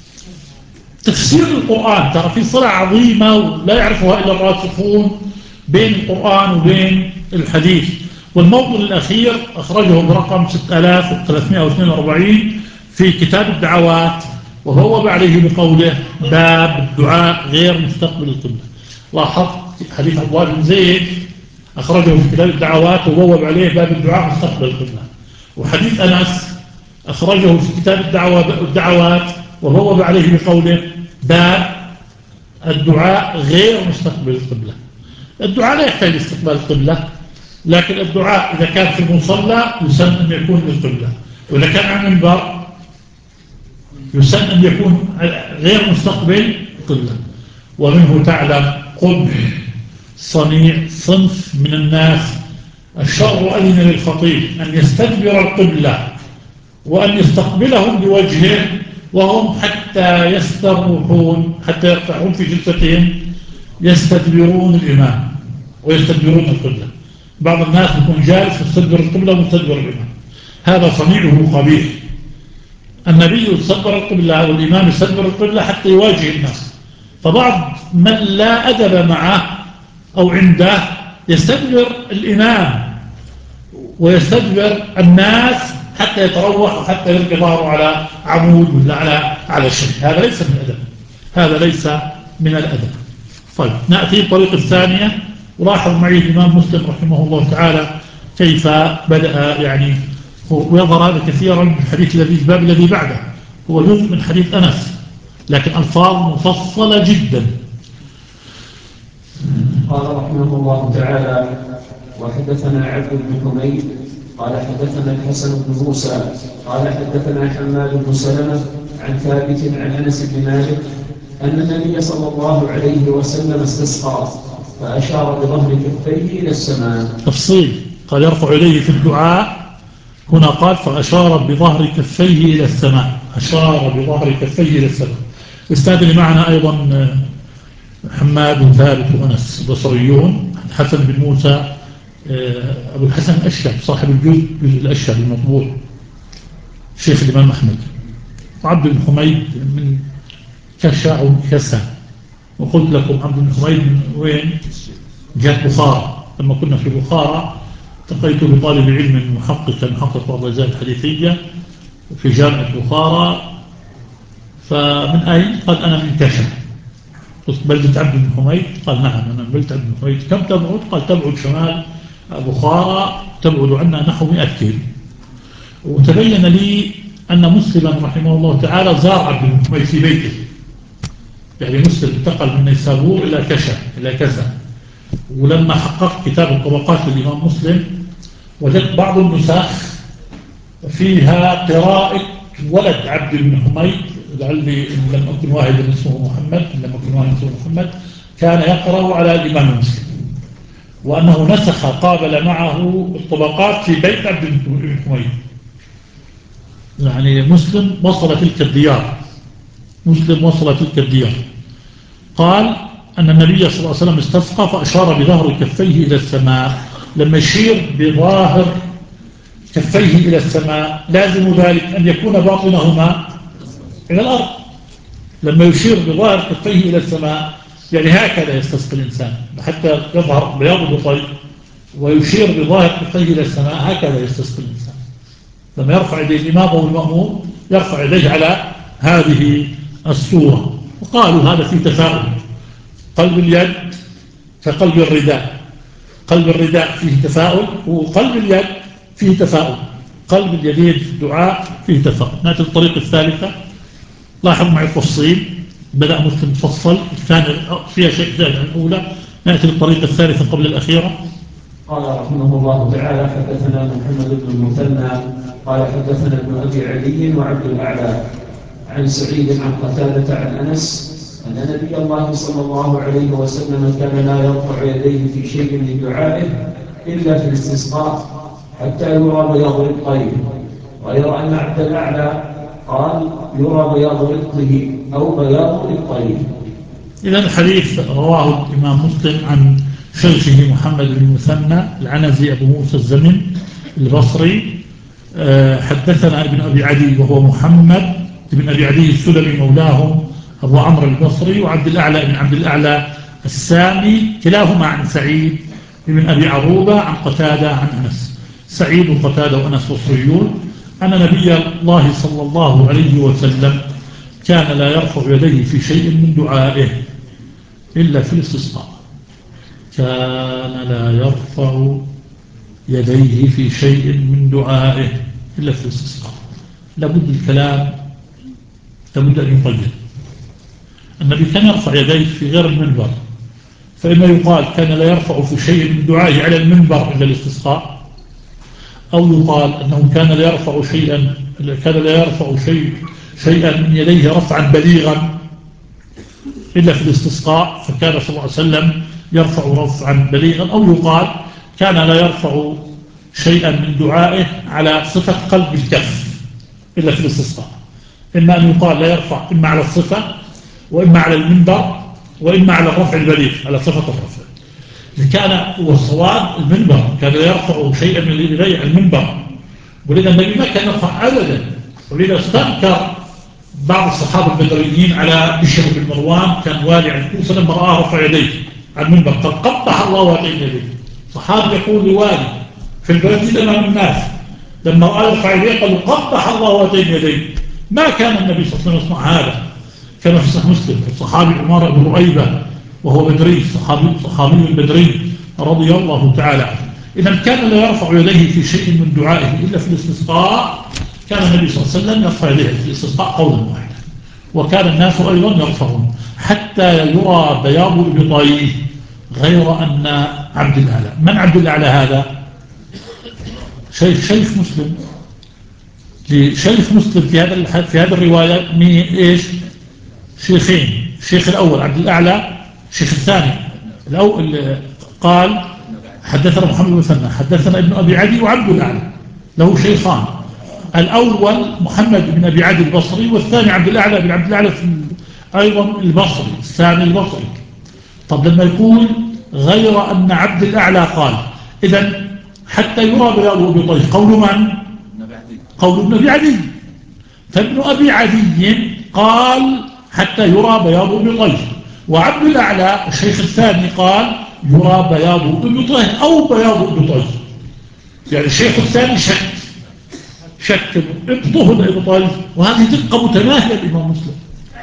تفسير القرآن ترى في صلة عظيمة ولا يعرفها إلا الراسخون بين القرآن وبين الحديث. والموضوع الأخير أخرجه برقم ستة آلاف وثلاثمائة واثنين وأربعين في كتاب الدعوات، وهو عليه بقوله باب الدعاء غير مستقبل القبلة. لاحظ حديث عبد الله بن زيد أخرجه في كتاب الدعوات وبوب عليه باب الدعاء مستقبل القبلة. وحديث أنس أخرجه في كتاب الدعوات وبوب عليه بقوله باب الدعاء غير مستقبل القبلة. الدعاء لا يحتاج استقبال القبلة، لكن الدعاء إذا كان في المصلى يسن أن يكون للقبلة، وإذا كان عن المنبر يسن أن يكون غير مستقبل القبلة. ومنه تعلم قبح صنيع صنف من الناس الشر أذن للخطيب أن يستدبر القبلة وأن يستقبلهم بوجهه وهم حتى يسترحون حتى يرتاحون في جلستهم يستدبرون الإمام ويستدبرون القبلة. بعض الناس يكون جالس يستدبر القبلة ويستدبر الإمام، هذا صنيعه قبيح. النبي يستدبر القبلة والإمام يستدبر القبلة حتى يواجه الناس. فبعض من لا أدب معه أو عنده يستدبر الإمام ويستدبر الناس حتى يتروح وحتى يلقي ظهره على عمود ولا على على شيء. هذا ليس من الأدب، هذا ليس من الأدب. طيب نأتي الطريقة الثانية. ولاحظ معي الإمام مسلم رحمه الله تعالى كيف بدأ يعني، ويظهر هذا كثيرا من الحديث الذي الباب الذي بعده، هو جزء من حديث أنس لكن ألفاظ مفصلة جدا. قال رحمه الله تعالى وحدثنا عبد بن حميد قال حدثنا الحسن بن موسى قال حدثنا حماد بن سلمة عن ثابت عن أنس بن مالك أن النبي صلى الله عليه وسلم استسقى فأشار بظهر كفيه إلى السماء. تفصيل قال يرفع إليه في الدعاء، هنا قال فأشار بظهر كفيه إلى السماء، أشار بظهر كفيه إلى السماء. استاذ اللي معنا أيضا حماد وثابت وأنس بصريون، حسن بن موسى أبو الحسن الأشهب صاحب الجزء الأشهب المطبوع شيخ الإمام أحمد، وعبد بن حميد من كشا أو كسا. وقلت لكم عبد بن حميد من وين؟ جهة بخارى. لما كنا في بخارى التقيت بطالب علم محقق محقق الرجال الحديثية في جامعة بخارى، فمن أين؟ قال أنا من كشا. قلت بلدة عبد بن حميد؟ قال نعم أنا من بلدة عبد بن حميد. كم تبعد؟ قال تبعد شمال بخارى تبعد عنا نحو مئة كيلو. وتبين لي أن مسلما رحمه الله تعالى زار عبد بن حميد في بيته، يعني مسلم انتقل من نيسابور إلى كشا إلى كذا. ولما حققت كتاب الطبقات للإمام مسلم وجدت بعض النسخ فيها قراءة ولد عبد بن حميد، لعلي لم أكن واحدا اسمه محمد، لم أكن واحدا اسمه محمد كان يقرأ على الإمام مسلم، وأنه نسخ قابل معه الطبقات في بيت عبد بن حميد. يعني مسلم وصل تلك الديار، مسلم وصل تلك الديار. قال أن النبي صلى الله عليه وسلم استسقى فأشار بظهر كفيه إلى السماء. لما يشير بظاهر كفيه إلى السماء لازم ذلك أن يكون باطنهما إلى الأرض. لما يشير بظاهر كفيه إلى السماء يعني هكذا يستسقي الإنسان حتى يظهر بياض البطيء ويشير بظاهر كفيه إلى السماء، هكذا يستسقي الإنسان. لما يرفع يديه الإمام أو المأموم يرفع يديه على هذه الصورة. وقالوا هذا في تفاؤل. قلب اليد كقلب الرداء، قلب الرداء فيه تفاؤل، وقلب اليد فيه تفاؤل. قلب اليدين في الدعاء فيه تفاؤل. نأتي الطريقة الثالثة. لاحظ معي التفصيل، بدأ مسلم تفصل، الثانية فيها شيء زائد عن الأولى. نأتي للطريقة الثالثة قبل الأخيرة. قال رحمه الله تعالى: حدثنا محمد بن المثنى قال حدثنا ابن أبي عدي وعبد الأعلى عن سعيد عن قتادة عن أنس أن نبي الله صلى الله عليه وسلم كان لا يرفع يديه في شيء من دعائه إلا في الاستسقاء حتى يرى بياض رقيه، غير أن عبد الأعلى قال يرى بياض رقه أو بياض رقيه. إذا الحديث رواه الإمام مسلم عن شيخه محمد بن المثنى العنزي أبو موسى الزمن البصري. حدثنا ابن أبي عدي وهو محمد بن أبي عدي السلمي مولاه أبو عمرو البصري، وعبد الأعلى بن عبد الأعلى السامي، كلاهما عن سعيد بن أبي عروبة عن قتادة عن أنس. سعيد وقتادة وأنس بصريون. أن نبي الله صلى الله عليه وسلم كان لا يرفع يديه في شيء من دعائه إلا في الاستسقاء. كان لا يرفع يديه في شيء من دعائه إلا في الاستسقاء. لابد الكلام لابد أن يقيد. النبي كان يرفع يديه في غير المنبر، فإما يقال كان لا يرفع في شيء من دعائه على المنبر إلا الاستسقاء، أو يقال أنه كان لا يرفع شيئا كان لا يرفع شيء شيئا من يديه رفعا بليغا إلا في الاستسقاء، فكان صلى الله عليه وسلم يرفع رفعا بليغا، أو يقال كان لا يرفع شيئا من دعائه على صفة قلب الكف إلا في الاستسقاء. إما أن يقال لا يرفع إما على الصفة، وإما على المنبر، وإما على الرفع البليغ على صفة الرفع. كان والصواب المنبر، كان لا يرفع شيئا من يديه على المنبر، ولذا النبي ما كان يرفع أبدا. ولذا استنكر بعض الصحابة البدريين على بشر بن مروان، كان والي عن الكوفة، لما رآه رفع يديه على المنبر قد قبح الله واتين يديه. صحابي يقول لوالي في المسجد أمام الناس لما رآه رفع يديه قالوا قبح الله واتين يديه. ما كان النبي صلى الله عليه وسلم يصنع هذا. كما في صحيح مسلم الصحابي عمر بن رؤيبة وهو بدري، صحابي صحابي البدري رضي الله تعالى عنه. إذا كان لا يرفع يديه في شيء من دعائه إلا في الاستسقاء. كان النبي صلى الله عليه وسلم يرفع يديه في الاستسقاء قولا واحدا، وكان الناس أيضا يرفعون حتى يرى بياض إبطيه، غير أن عبد الأعلى. من عبد الأعلى هذا؟ شيخ شيخ مسلم. لشيخ مسلم في هذا في هذه الرواية من إيش؟ شيخين. الشيخ الأول عبد الأعلى، الشيخ الثاني الأول قال حدثنا محمد بن المثنى حدثنا ابن أبي عدي وعبد الأعلى، له شيخان. الأول محمد بن أبي عدي البصري، والثاني عبد الأعلى بن عبد الأعلى أيضا البصري، الثاني البصري. طب لما يقول غير أن عبد الأعلى قال، إذن حتى يرى بياض إبطيه قول من؟ قول ابن أبي عدي. فابن أبي عدي قال حتى يرى بياض إبطيه، وعبد الأعلى الشيخ الثاني قال يرى بياض إبطيه أو بياض إبطيه. يعني الشيخ الثاني شك شك إبطه الإبطيه، وهذه دقة متناهية الإمام مسلم.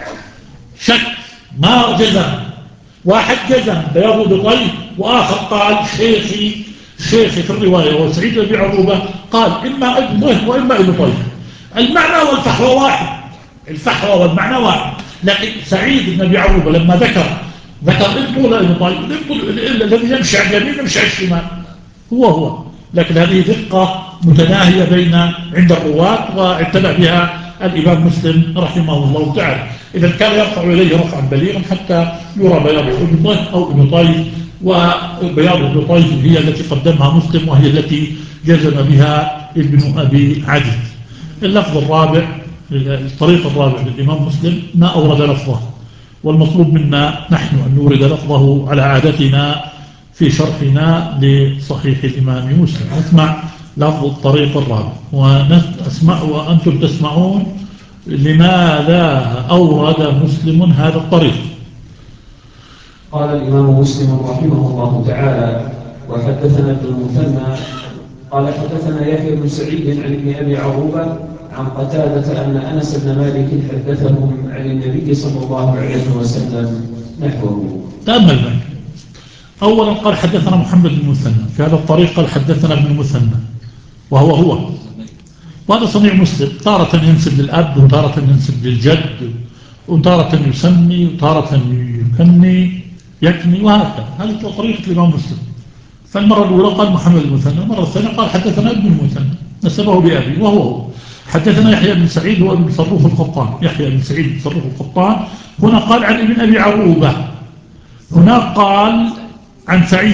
شك ما جزم، واحد جزم بياض إبطيه، وآخر قال شيخي شيخي في الرواية وسعيد بن عروبة قال إما إبطيه وإما إبطيه. المعنى والفحوى واحد، الفحوى والمعنى واحد. لكن سعيد بن أبي عروبة لما ذكر ذكر إبطه لا إبطيه، الذي يمشي على اليمين يمشي على الشمال هو هو. لكن هذه دقة متناهية بين عند الرواة، واعتنى بها الإمام مسلم رحمه الله تعالى. إذا كان يرفع إليه رفعا بليغا حتى يرى بياض إبطيه أو إبطيه، وبياض إبطيه هي التي قدمها مسلم، وهي التي جزم بها ابن أبي عدي. اللفظ الرابع، الطريق الرابع للإمام مسلم ما أورد لفظه، والمطلوب منا نحن أن نورد لفظه على عادتنا في شرحنا لصحيح الإمام مسلم. نسمع لفظ الطريق الرابع ونسمع وأنتم تسمعون لماذا أورد مسلم هذا الطريق. قال الإمام مسلم رحمه الله تعالى: وحدثنا ابن المثنى قال حدثنا يحيى بن سعيد عن ابن أبي عروبة عن قتادة أن أنس بن مالك حدثهم عن النبي صلى الله عليه وسلم نحوه. تأمل معي. أولا قال حدثنا محمد بن المثنى، في هذا الطريق قال حدثنا ابن المثنى وهو هو، وهذا صنيع مسلم، تارة ينسب للأب وتارة ينسب للجد وتارة يسمي وتارة يكني يكني وهكذا. هذه طريقة الإمام مسلم. فالمرة الأولى قال محمد بن المثنى، المرة الثانية قال حدثنا ابن المثنى نسبه بأبي وهو هو. حدثنا يحيى بن سعيد هو ابن صروف القطان، يحيى بن سعيد بن صروف القطان. هنا قال عن ابن أبي عروبة، هنا قال عن سعيد،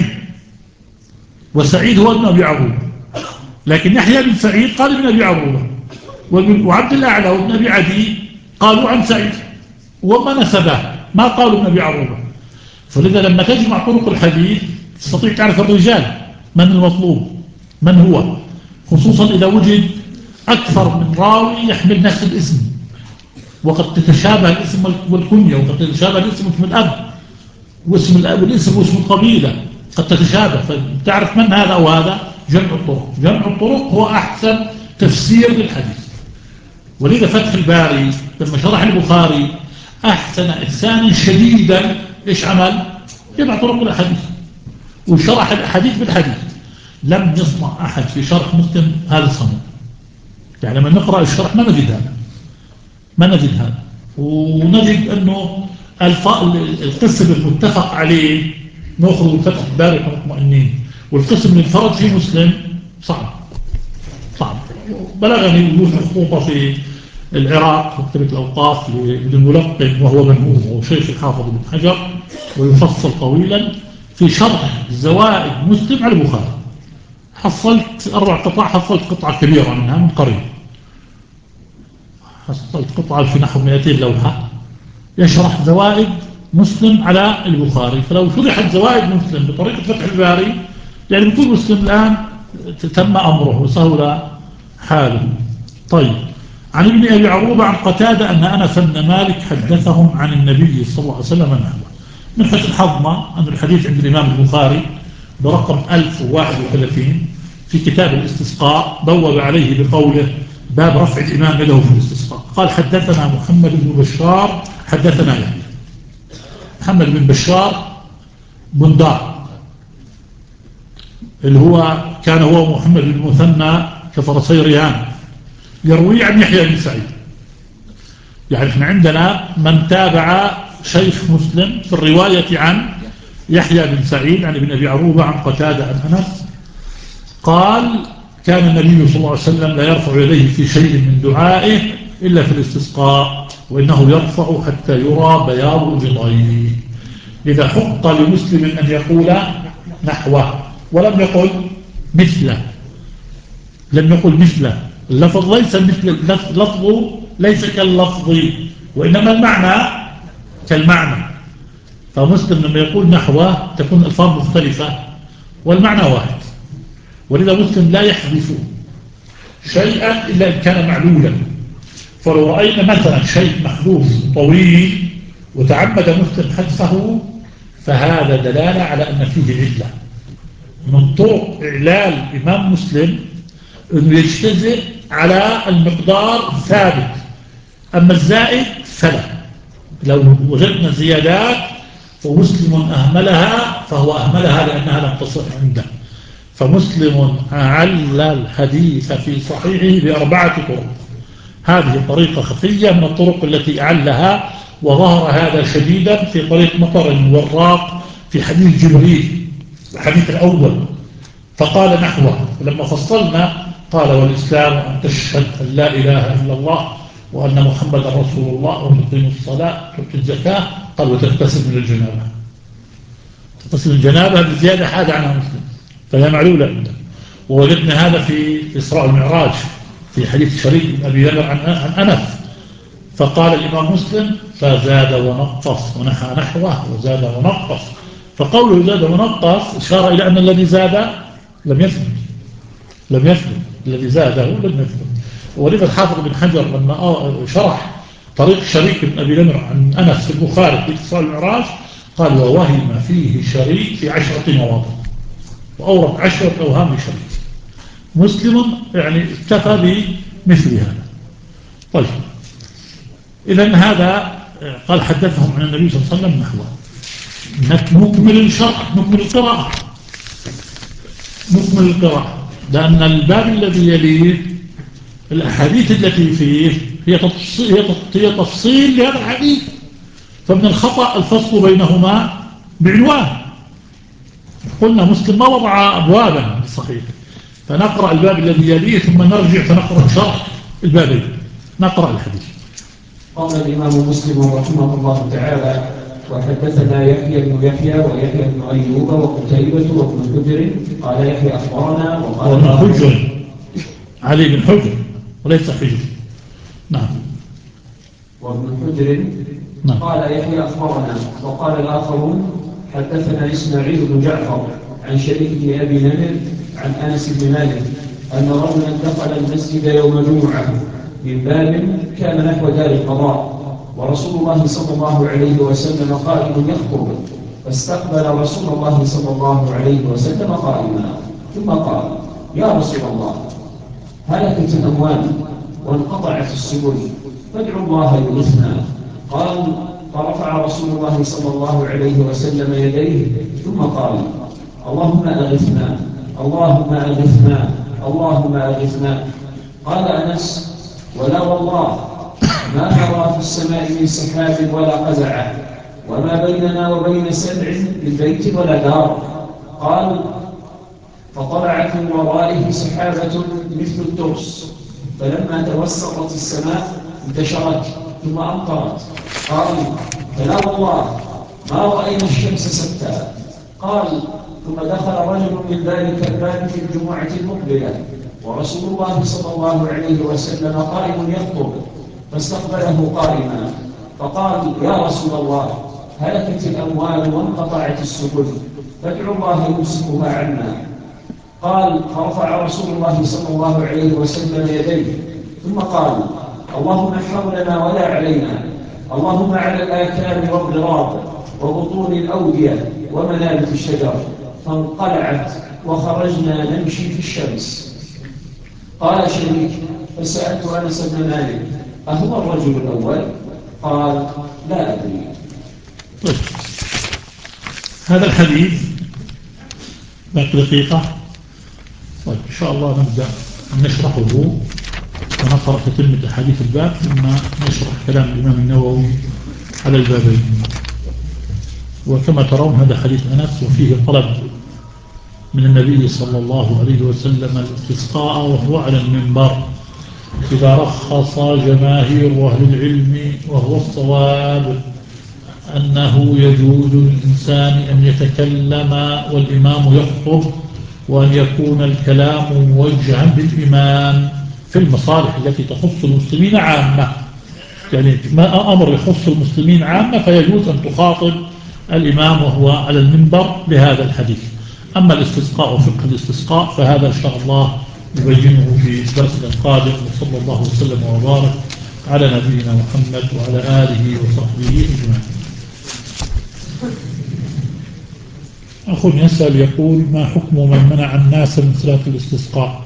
وسعيد هو ابن أبي عروبة، لكن يحيى بن سعيد قال ابن أبي عروبة، وعبد الأعلى وابن أبي عدي قالوا عن سعيد وما نسبه، ما قالوا ابن أبي عروبة. فلذا لما تجمع طرق الحديث تستطيع تعرف الرجال من المطلوب من هو، خصوصا إذا وجد أكثر من راوي يحمل نفس الاسم، وقد تتشابه الاسم والكنية، وقد تتشابه الاسم واسم الأب واسم الأب والاسم واسم القبيلة قد تتشابه، فتعرف من هذا وهذا. جمع الطرق، جمع الطرق هو أحسن تفسير للحديث. ولذا فتح الباري لما شرح البخاري أحسن إحسانا شديدا إيش عمل؟ جمع طرق الحديث وشرح الحديث بالحديث. لم يصنع أحد في شرح مسلم هذا الصنع. يعني لما نقرأ الشرح ما نجد هذا، ما نجد هذا، ونجد أنه القسم المتفق عليه نأخذ فتح الباري مطمئنين، والقسم اللي انفرد في مسلم صعب صعب. بلغني وجود مخطوطة في العراق مكتبة الأوقاف لابن الملقن وهو منهوم وشيخ الحافظ بن حجر، ويفصل طويلا في شرح زوائد مسلم على البخاري. حصلت أربع قطع، حصلت قطعة كبيرة منها من قريب، حصلت قطعة في نحو مئتين لوحة يشرح زوائد مسلم على البخاري. فلو شرحت زوائد مسلم بطريقة فتح الباري يعني بكل مسلم الآن تم أمره وسهل حاله. طيب، عن ابن أبي عروبة عن قتادة أن أنس بن مالك حدثهم عن النبي صلى الله عليه وسلم نحوه. من حسن حظنا أن الحديث عند الإمام البخاري برقم ألف وواحد وثلاثين في كتاب الاستسقاء بوب عليه بقوله باب رفع الإمام يده في الاستسقاء. قال حدثنا محمد بن بشار حدثنا يحيى. محمد بن بشار بندار اللي هو كان هو محمد بن مثنى كفرسي ريان يروي عن يحيى بن سعيد. يعني احنا عندنا من تابع شيخ مسلم في الرواية عن يحيى بن سعيد عن ابن أبي عروبة عن قتادة عن أنس قال كان النبي صلى الله عليه وسلم لا يرفع يديه في شيء من دعائه إلا في الاستسقاء، وإنه يرفع حتى يرى بياض إبطيه. إذا حق لمسلم أن يقول نحوه ولم يقل مثله، لم يقل مثله، اللفظ ليس مثل اللفظ، ليس كاللفظ، وإنما المعنى كالمعنى. فمسلم لما يقول نحوه تكون الألفاظ مختلفة والمعنى واحد. ولذا مسلم لا يحذف شيئا إلا إن كان معلولا. فلو رأينا مثلا شيء محذوف طويل وتعمد مسلم حذفه فهذا دلالة على أن فيه علة. من طرق إعلال إمام مسلم أنه يجتزئ على المقدار ثابت، أما الزائد فلا. لو وجدنا زيادات فمسلم أهملها فهو أهملها لأنها لم تصح عنده. فمسلم أعل الحديث في صحيحه بأربعة طرق. هذه طريقة خفية من الطرق التي أعلها، وظهر هذا شديدا في طريق مطر الوراق في حديث جبريل الحديث الأول فقال نحوه. لما فصلنا قال والإسلام أن تشهد أن لا إله إلا الله وأن محمد رسول الله وتقيم الصلاة وتؤتي الزكاة، قال وتغتسل من الجنابة. تغتسل من الجنابة بزيادة حاجة عنها مسلم فهي معلولة عنده. ووجدنا هذا في إسراء المعراج في حديث شريك بن أبي ذر عن أنس فقال الإمام مسلم فزاد ونقص ونحى نحوه وزاد ونقص. فقوله زاد ونقص إشارة إلى أن الذي زاد لم يثبت، لم يثبت الذي زاده لم يثبت. ولذا الحافظ بن حجر لما شرح طريق شريك بن أبي ذر عن أنس في البخاري في إسراء المعراج قال ووهم فيه شريك في عشرة مواضع. وأورد عشرة أوهام لشريك. مسلم يعني اكتفى بمثل هذا. طيب إذن هذا قال حدثهم عن النبي صلى الله عليه وسلم نحوه. نكمل الشرح، نكمل القراءة، نكمل القراءة، لأن الباب الذي يليه الأحاديث التي فيه هي تفصيل, هي تفصيل لهذا الحديث، فمن الخطأ الفصل بينهما بعنوان. قلنا مسلم ما وضع أبوابا صحيح، فنقرأ الباب الذي يليه ثم نرجع فنقرأ شرح البابين. نقرأ الحديث. قال الإمام مسلم رحمه الله تعالى: وحدثنا يحيى بن يحيى ويحيى بن أيوب وقتيبة وابن حجر قال يحيى أخبرنا وقال وابن حجر علي بن حجر وليس حجر. نعم. وابن حجر نعم. قال يحيى أخبرنا وقال الآخرون حدثنا إسماعيل بن جعفر عن شريك بن أبي نمر عن أنس بن مالك أن رجلا دخل المسجد يوم جمعة من باب كان نحو دار القضاء، ورسول الله صلى الله عليه وسلم قائم يخطب، فاستقبل رسول الله صلى الله عليه وسلم قائما، ثم قال: يا رسول الله، هلكت الأموال وانقطعت السبل، فادعوا الله يغثنا. قال: فرفع رسول الله صلى الله عليه وسلم يديه ثم قال: اللهم أغثنا، اللهم أغثنا، اللهم أغثنا. قال أنس: ولا والله ما نرى في السماء من سحاب ولا قزعة، وما بيننا وبين سبع من بيت ولا دار. قال: فطلعت من ورائه سحابة مثل الترس، فلما توسطت السماء انتشرت ثم أمطرت. قال: فلا والله ما رأينا الشمس ستا. قال: ثم دخل رجل من ذلك الباب في الجمعة المقبلة، ورسول الله صلى الله عليه وسلم قائم يخطب، فاستقبله قائما، فقال: يا رسول الله، هلكت الأموال وانقطعت السبل، فادعوا الله يمسكها عنا. قال: فرفع رسول الله صلى الله عليه وسلم يديه ثم قال: اللهم حولنا ولا علينا، اللهم على الآكام والضراب وبطون الأودية ومنابت الشجر. فانقلعت وخرجنا نمشي في الشمس. قال شريك: فسألت أنس بن مالك: أهو الرجل الأول؟ قال: لا أدري. طيب. هذا الحديث باقي دقيقة. طيب إن شاء الله نبدأ نشرحه ونقرأ تتمة حديث الباب، ثم نشرح كلام الإمام النووي على البابين. وكما ترون هذا حديث أنس وفيه طلب من النبي صلى الله عليه وسلم الاستسقاء وهو على المنبر، إذا رخص جماهير أهل العلم وهو الصواب أنه يجوز للإنسان أن يتكلم والإمام يخطب، وأن يكون الكلام موجها بالإمام في المصالح التي تخص المسلمين عامة. يعني ما أمر يخص المسلمين عامة فيجوز أن تخاطب الإمام وهو على المنبر بهذا الحديث. أما الاستسقاء وفقه الاستسقاء فهذا إن شاء الله نبينه في درسنا القادم، وصلى الله وسلم وبارك على نبينا محمد وعلى آله وصحبه أجمعين. أخو يسأل يقول: ما حكم من منع الناس من صلاة الاستسقاء؟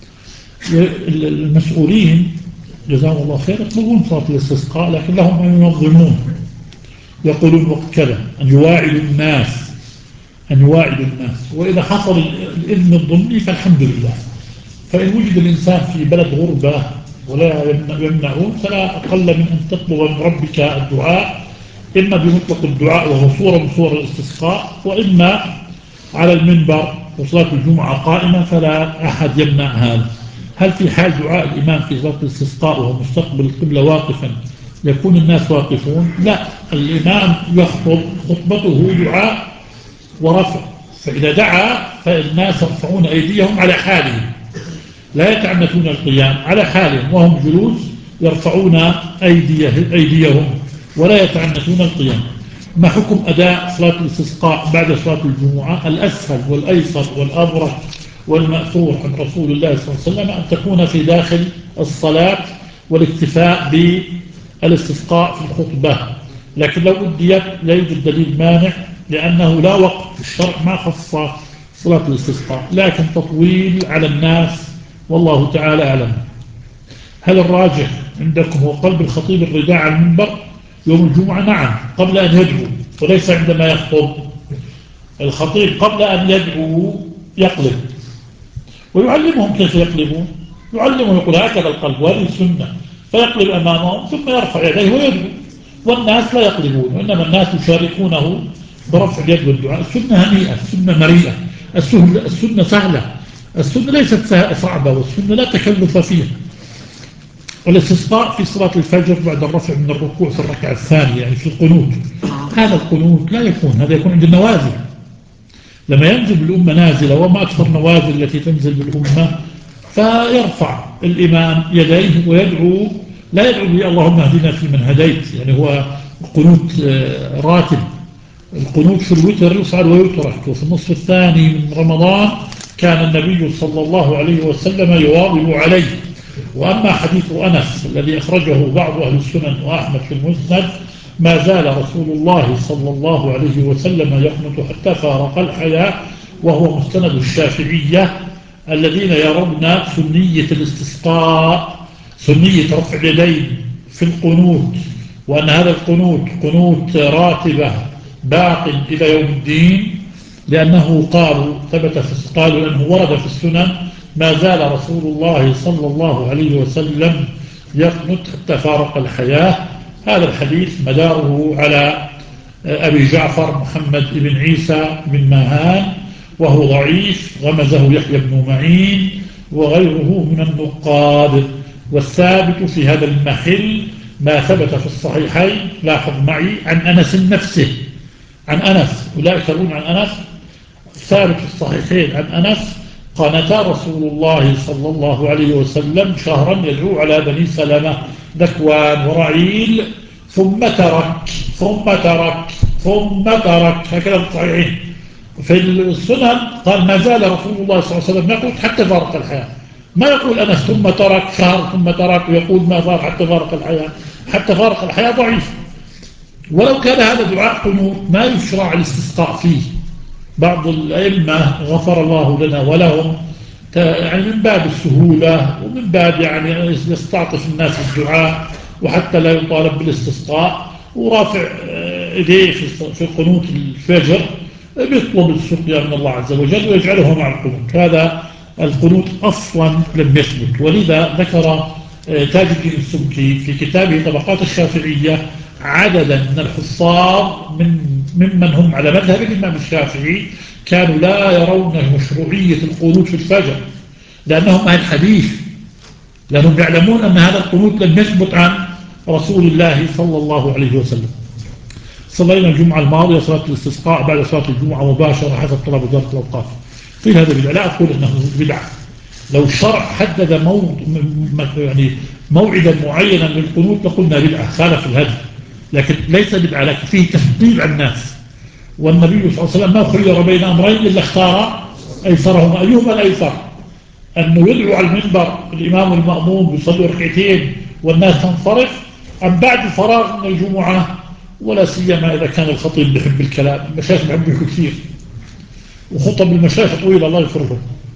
المسؤولين جزاهم الله خير يطلبون صلاة الاستسقاء، لكن لهم أن ينظمون، يقولون وقت كذا، أن يواعدوا الناس أن يواعدوا الناس وإذا حصل الإذن الضمني فالحمد لله. فإن وجد الإنسان في بلد غربة ولا يمنعون فلا أقل من أن تطلب من ربك الدعاء، إما بمطلق الدعاء وهو صورة من صور الاستسقاء، وإما على المنبر وصلاة الجمعة قائمة، فلا أحد يمنع هذا. هل في حال دعاء الإمام في صلاة الاستسقاء وهو مستقبل القبلة واقفا يكون الناس واقفون؟ لا، الإمام يخطب خطبته دعاء ورفع، فإذا دعا فالناس يرفعون أيديهم على حالهم لا يتعنتون القيام، على حالهم وهم جلوس يرفعون أيديهم ولا يتعنتون القيام. ما حكم أداء صلاة الاستسقاء بعد صلاة الجمعة؟ الأسهل والأيسر والأبرك والمأثور عن رسول الله صلى الله عليه وسلم أن تكون في داخل الصلاة والاكتفاء بالاستسقاء في الخطبة، لكن لو أديت لا يوجد دليل مانع، لأنه لا وقت الشرع ما خص صلاة الاستسقاء، لكن تطويل على الناس والله تعالى أعلم. هل الراجح عندكم هو قلب الخطيب الرداء على المنبر يوم الجمعة؟ نعم، قبل أن يدعو وليس عندما يخطب. الخطيب قبل أن يدعو يقلب ويعلمهم كيف يقلبون، يعلمهم يقول هكذا القلب وهذه السنة، فيقلب أمامهم ثم يرفع يديه ويدعو، والناس لا يقلبون، وإنما الناس يشاركونه برفع اليد والدعاء. السنة هنيئة، السنة مريئة، السنة سهلة، السنة ليست صعبة، والسنة لا تكلف فيها. والاستسقاء في صلاة الفجر بعد الرفع من الركوع في الركعة الثانية، يعني في القنوت. هذا القنوت لا يكون، هذا يكون عند النوازل، لما ينزل بالأمة نازلة، وما أكثر النوازل التي تنزل بالأمة، فيرفع الإمام يديه ويدعو، لا يدعو بي اللهم اهدنا في من هديت، يعني هو قنوت راتب. القنوت في الوتر يصعد ويترك، وفي النصف الثاني من رمضان كان النبي صلى الله عليه وسلم يواظب عليه. وأما حديث أنس الذي أخرجه بعض أهل السنن وأحمد في المسند، ما زال رسول الله صلى الله عليه وسلم يقنط حتى فارق الحياة، وهو مستند الشافعية الذين يرون سنية الاستسقاء، سنية رفع اليدين في القنوت، وأن هذا القنوت قنوت راتبة باق إلى يوم الدين، لأنه قالوا ثبت في قالوا لأنه ورد في السنن ما زال رسول الله صلى الله عليه وسلم يقنط حتى فارق الحياة. هذا الحديث مداره على أبي جعفر محمد بن عيسى بن ماهان، وهو ضعيف، غمزه يحيى بن معين وغيره من النقاد. والثابت في هذا المحل ما ثبت في الصحيحين، لاحظ معي، عن أنس نفسه، عن أنس، أولئك يقولون عن أنس، ثابت في الصحيحين عن أنس قنت رسول الله صلى الله عليه وسلم شهرا يدعو على بني سلمة ذكوان ورعيل، ثم ترك ثم ترك ثم ترك، هكذا في الصحيحين. في السنن قال ما زال رسول الله صلى الله عليه وسلم يقول حتى فارق الحياة، ما يقول أنس ثم ترك شهر ثم ترك ويقول ما فارق حتى فارق الحياة. حتى فارق الحياة ضعيف، ولو كان هذا دعاء قنوت ما يشرع الاستسقاء فيه. بعض الأئمة غفر الله لنا ولهم يعني من باب السهولة ومن باب يعني يستعطف الناس الدعاء وحتى لا يطالب بالاستسقاء، ورافع إيديه في قنوت الفجر بيطلب السقيا من الله عز وجل ويجعله مع القنوت. هذا القنوت أصلا لم يثبت، ولذا ذكر تاج الدين السبكي في كتابه طبقات الشافعية عددا من الحفاظ من ممن هم على مذهب الإمام الشافعي كانوا لا يرون مشروعية القنوت في الفجر، لأنهم أهل الحديث، لأنهم يعلمون أن هذا القنوت لم يثبت عن رسول الله صلى الله عليه وسلم. صلينا الجمعة الماضية صلاة الاستسقاء بعد صلاة الجمعة مباشرة حسب طلب وزارة الأوقاف. في هذا بدعة، لا أقول أنه بدعة، لو الشرع حدد موض يعني موعدا معينا للقنوت لقلنا بدعة خالف الهدي، لكن ليس بدعة، لكن فيه تفضيل على الناس. والنبي صلى الله عليه وسلم ما خير بين أمرين إلا اختار أيسرهما. أيهما الأيسر؟ أنه يدعو على المنبر الإمام المأموم يصلي ركعتين والناس تنصرف، أم بعد فراغ من الجمعة، ولا سيما إذا كان الخطيب بيحب الكلام، المشايخ بيحبوا كثير وخطب المشايخ طويلة الله يفرهم،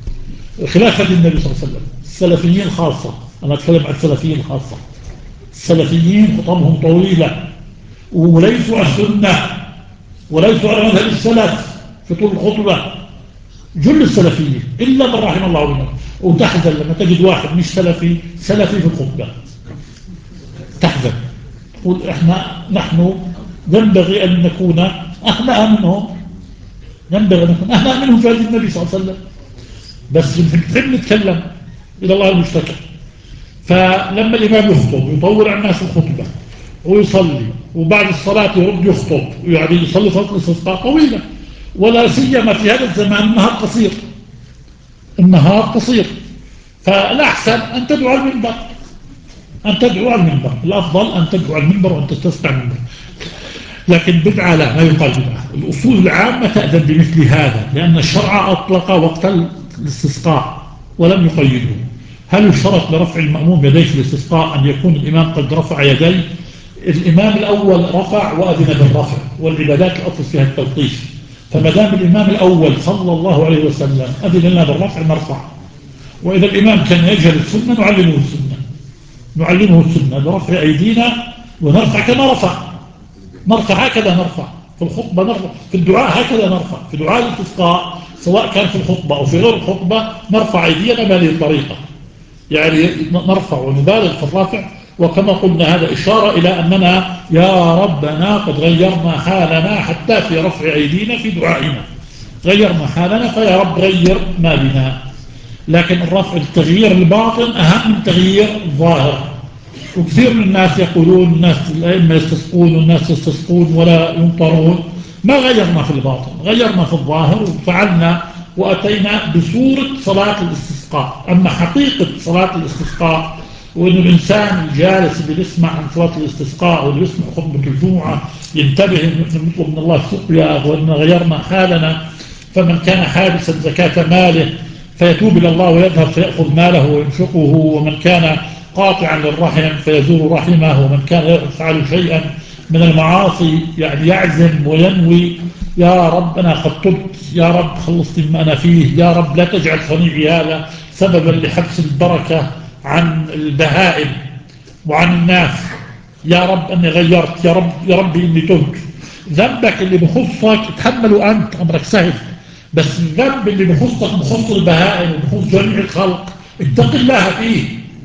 خلاف هدي النبي صلى الله عليه وسلم. السلفيين خاصة، أنا أتكلم عن السلفيين خاصة، السلفيين خطبهم طويلة وليسوا على السنة وليسوا على مذهب السلف في طول الخطبة، جل السلفيين إلا من رحم الله منهم. وتحزن لما تجد واحد مش سلفي سلفي في الخطبة، تحزن، تقول إحنا نحن ينبغي أن نكون أهلا منهم، ينبغي أن نكون أهلا منهم في هذه النبي صلى الله عليه وسلم، بس بنحب نتكلم إلى الله المشتكى. فلما الإمام يخطب يطول على الناس الخطبة ويصلي، وبعد الصلاة يرد يخطب ويعني يصلي صلاة الاستسقاء طويلة، ولا سيما في هذا الزمان النهار قصير، النهار قصير، فالأحسن أن تدعو على المنبر، أن تدعو على المنبر، الأفضل أن تدعو على المنبر وأن تستسقى على المنبر. لكن بدعة لا، ما يقال بدعة. الأصول العامة تأذن بمثل هذا، لأن الشرع أطلق وقت الاستسقاء ولم يقيده. هل يشترط لرفع المأموم يديه في الاستسقاء أن يكون الإمام قد رفع يديه؟ الإمام الأول رفع وأذن بالرفع، والعبادات الأصل فيها التوقيف، فما دام الإمام الأول صلى الله عليه وسلم أذن لنا بالرفع نرفع، وإذا الإمام كان يجهل السنة نعلمه السنة نعلمه السنة برفع أيدينا ونرفع كما رفع، نرفع هكذا نرفع في الخطبة، نرفع في الدعاء هكذا نرفع في دعاء الاستسقاء، سواء كان في الخطبة أو في غير الخطبة نرفع أيدينا بهذه الطريقة، يعني نرفع ونبالغ في الرفع. وكما قلنا هذا إشارة إلى أننا يا ربنا قد غيرنا حالنا حتى في رفع أيدينا في دعائنا، غيرنا حالنا فيا رب غير ما بنا. لكن الرفع التغيير الباطن أهم من تغيير الظاهر. وكثير من الناس يقولون الناس الأئمة يستسقون والناس يستسقون ولا يمطرون، ما غيرنا في الباطن، غيرنا في الظاهر وفعلنا وأتينا بصورة صلاة الاستسقاء. أما حقيقة صلاة الاستسقاء وأن الإنسان الجالس اللي بيسمع عن صلاة الاستسقاء واللي بيسمع خطبة الجمعة ينتبه أن نحن نطلب من الله السقيا وأن غيرنا حالنا. فمن كان حابسا زكاة ماله فيتوب إلى الله ويذهب فيأخذ ماله وينفقه، ومن كان قاطعا للرحم فيزور رحمه، ومن كان يفعل شيئا من المعاصي يعني يعزم وينوي يا رب أنا قد تبت، يا رب خلصني مما أنا فيه، يا رب لا تجعل صنيعي هذا سببا لحبس البركة عن البهائم وعن الناس، يا رب أني غيرت، يا رب يا ربي إني تبت. ذنبك اللي بخصك تحمله أنت، أمرك سهل، بس الذنب اللي بخصك بخص البهائم وبخص جميع الخلق اتق الله فيه،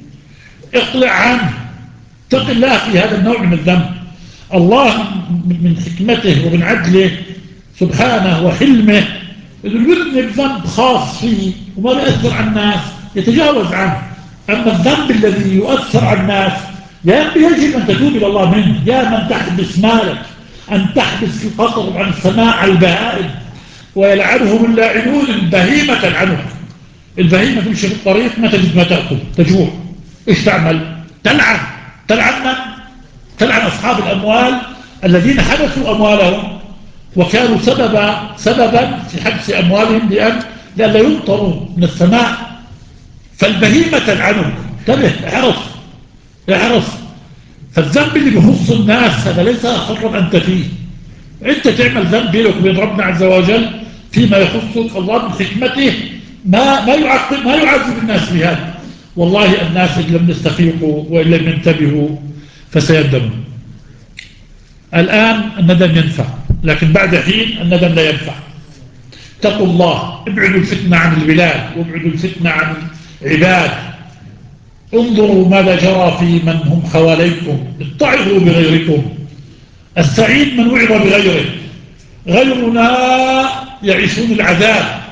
اقلع عنه، اتق الله في هذا النوع من الذنب. الله من حكمته ومن عدله سبحانه وحلمه يذنب ذنب خاص فيه وما يؤثر على الناس يتجاوز عنه. أما الذنب الذي يؤثر على الناس يجب أن تتوب إلى الله منه. يا من تحبس مالك أن تحبس القطر عن السماع على البهائم ويلعنهم اللاعنون البهيمة تلعنك. البهيمة تمشي في الطريق ما تجد ما تأكل تجوع، إيش تعمل؟ تلعن. تلعن من؟ تلعن أصحاب الأموال الذين حبسوا أموالهم وكانوا سببا سببا في حبس أموالهم لأن لأن لا يمطروا من السماء. فالبهيمة تلعنك، انتبه، احرص احرص. فالذنب اللي بيخص الناس هذا ليس حرا أنت فيه. أنت تعمل ذنب بينك وبين ربنا عز وجل فيما يخصك، الله من حكمته ما ما يعاقب ما يعذب الناس بهذا. والله الناس إن لم يستفيقوا وإن لم ينتبهوا فسيندمون. الآن الندم ينفع، لكن بعد حين الندم لا ينفع. اتقوا الله، ابعدوا الفتنة عن البلاد وابعدوا الفتنة عن العباد. انظروا ماذا جرى في من هم حواليكم، اتعظوا بغيركم. السعيد من وعظ بغيره. غيرنا يعيشون العذاب،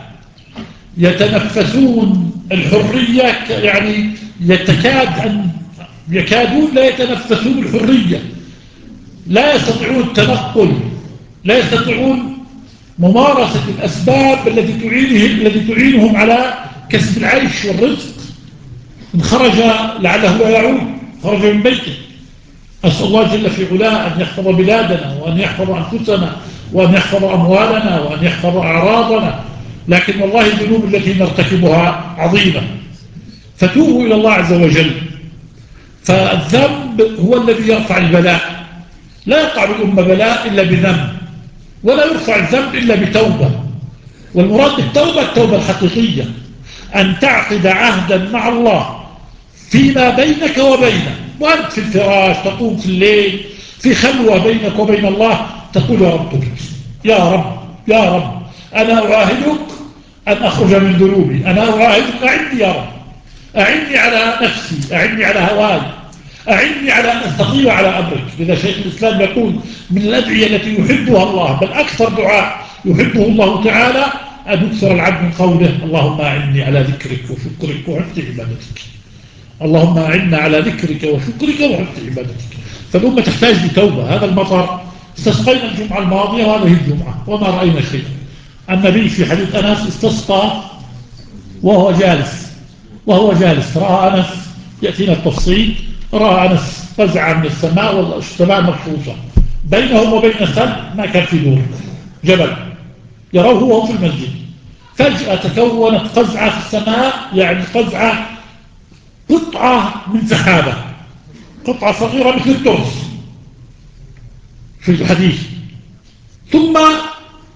يتنفسون الحرية، يعني يتكاد أن يكادون لا يتنفسون الحرية، لا يستطيعون التنقل، لا يستطيعون ممارسة الأسباب التي تعينهم التي تعينهم على كسب العيش والرزق. إن خرج لعله لا يعود، خرج من بيته. أسأل الله جل في علاه أن يحفظ بلادنا وأن يحفظ أنفسنا وأن يحفظ أموالنا وأن يحفظ أعراضنا. لكن والله الذنوب التي نرتكبها عظيمة، فتوبوا إلى الله عز وجل. فالذنب هو الذي يرفع البلاء. لا يقع بالأمة بلاء إلا بذنب، ولا يرفع الذنب إلا بتوبة. والمراد بالتوبة التوبة الحقيقية، أن تعقد عهدا مع الله فيما بينك وبينه، وأنت في الفراش تقوم في الليل في خلوة بينك وبين الله تقول يا رب تبت، يا رب يا رب أنا أعاهدك أن أخرج من ذنوبي، أنا أعاهدك أعني يا رب، أعني على نفسي، أعني على هواي، أعني على أن أستطيع على أمرك. لذا شيخ الإسلام يقول من الأدعية التي يحبها الله، بل أكثر دعاء يحبه الله تعالى أن يكثر العبد من قوله اللهم أعني على ذكرك وشكرك وحسن عبادتك. اللهم أعنا على ذكرك وشكرك وحسن عبادتك. فالأمة تحتاج لتوبة. هذا المطر استسقينا الجمعة الماضية وهذه الجمعة وما رأينا شيء. النبي في حديث أنس استسقى وهو جالس وهو جالس رأى أنس، يأتينا التفصيل، رأى أنس فزعا من السماء والسماء مبسوطة بينهم وبين الثلج ما كان في دور جبل يروه وهو في المسجد. فجأة تكونت قزعة في السماء، يعني قزعة قطعة من سحابة، قطعة صغيرة مثل الترس في الحديث. ثم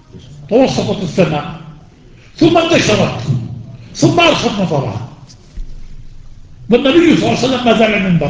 توسطت السماء ثم انتشرت ثم أرخت مطرها، والنبي صلى الله عليه وسلم ما زال على المنبر،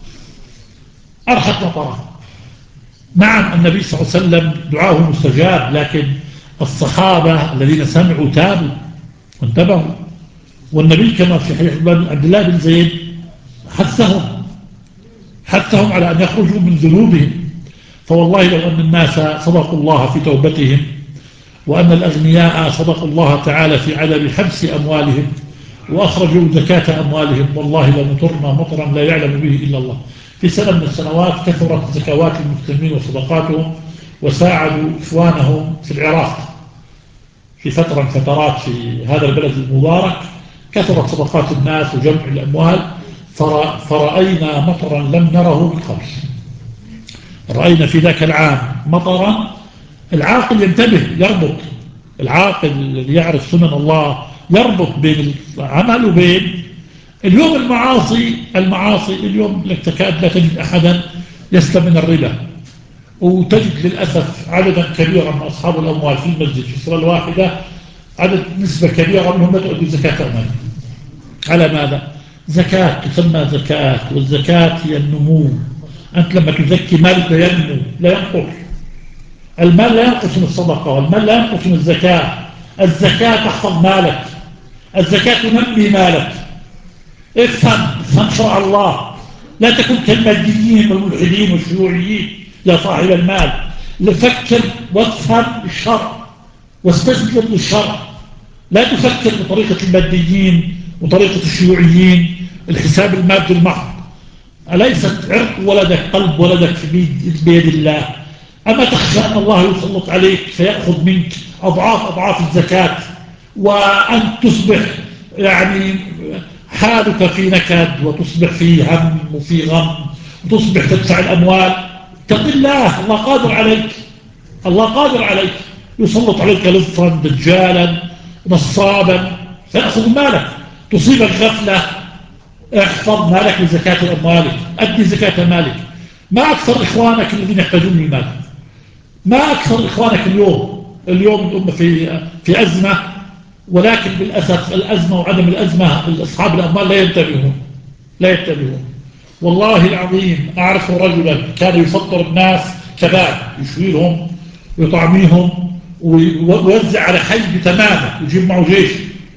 أرخت مطرها. نعم النبي صلى الله عليه وسلم دعاه مستجاب، لكن الصحابة الذين سمعوا تابوا وانتبهوا، والنبي كما في حديث عبد الله بن زيد حثهم حثهم على أن يخرجوا من ذنوبهم. فوالله لو أن الناس صدقوا الله في توبتهم، وأن الأغنياء صدقوا الله تعالى في عدم حبس أموالهم وأخرجوا زكاة أموالهم، والله لمطرنا مطرا لا يعلم به إلا الله. في سنة من السنوات كثرت زكوات المسلمين وصدقاتهم، وساعدوا إخوانهم في العراق في فترة من فترات في هذا البلد المبارك، كثرت صدقات الناس وجمع الأموال، فرأينا مطرا لم نره من قبل. رأينا في ذاك العام مطرا، العاقل ينتبه يربط، العاقل الذي يعرف سنن الله يربط بين العمل وبين اليوم المعاصي. المعاصي اليوم لك تكاد لا تجد أحدا يسلم من الربا، وتجد للأسف عددا كبيرا من أصحاب الأموال في المسجد في الصلاة الواحدة، عدد نسبة كبيرة منهم لا تؤدي زكاة أموالهم. على ماذا؟ زكاة تسمى زكاة، والزكاة هي النمو. أنت لما تزكي مالك لا ينمو لا ينقص، المال لا ينقص من الصدقة، والمال لا ينقص من الزكاة. الزكاة تحفظ مالك، الزكاة تنمي مالك. افهم افهم شرع الله، لا تكن كالماديين والملحدين والشيوعيين يا صاحب المال. فكر وافهم الشرع واستسلم للشرع، لا تفكر بطريقة الماديين وطريقة الشيوعيين. الحساب المادي المحض، أليست عرق ولدك قلب ولدك في بيد الله؟ أما تخشى أن الله يسلط عليك فيأخذ منك أضعاف أضعاف الزكاة، وأن تصبح يعني حالك في نكد، وتصبح في هم وفي غم، وتصبح تدفع الأموال؟ اتق الله، الله قادر عليك، الله قادر عليك، يسلط عليك لصا دجالا نصابا فيأخذ مالك، تصيبك غفلة. احفظ مالك لزكاة أموالك، أدي زكاة مالك. ما أكثر إخوانك الذين يحتاجون للمال، ما أكثر إخوانك اليوم اليوم الأمة في في أزمة، ولكن بالأسف الأزمة وعدم الأزمة أصحاب الأموال لا ينتبهون لا ينتبهون. والله العظيم أعرف رجلا كان يفطر الناس كباب، يشويهم ويطعميهم ويوزع على حي تماما، يجيب معه جيش،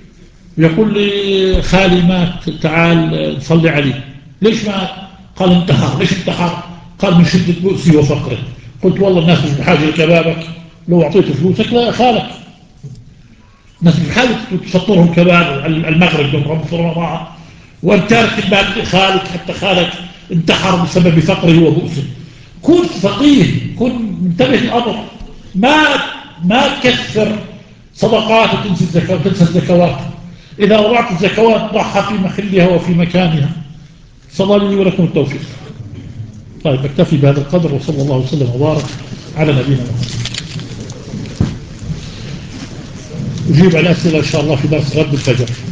يقول لي خالي مات تعال نصلي عليه. ليش مات؟ قال انتحر. ليش انتحر؟ قال من شدة بؤسي وفقره. قلت والله الناس مش بحاجة لكبابك، لو أعطيته فلوسك لا خالك. الناس مش بحاجة تفطرهم كباب المغرب يوم رمضان، وأنت تارك المال خالك حتى خالك انتحر بسبب فقره وبؤسه. كن فقيه، كن منتبه للأمر، ما ما تكثر صدقات وتنسى الزكاة وتنسى الزكوات. إذا وضعت الزكوات ضعها في محلها وفي مكانها. صلى الله لي ولكم التوفيق. طيب اكتفي بهذا القدر، وصلى الله وسلم وبارك على نبينا محمد. أجيب على الأسئلة إن شاء الله في درس غد الفجر.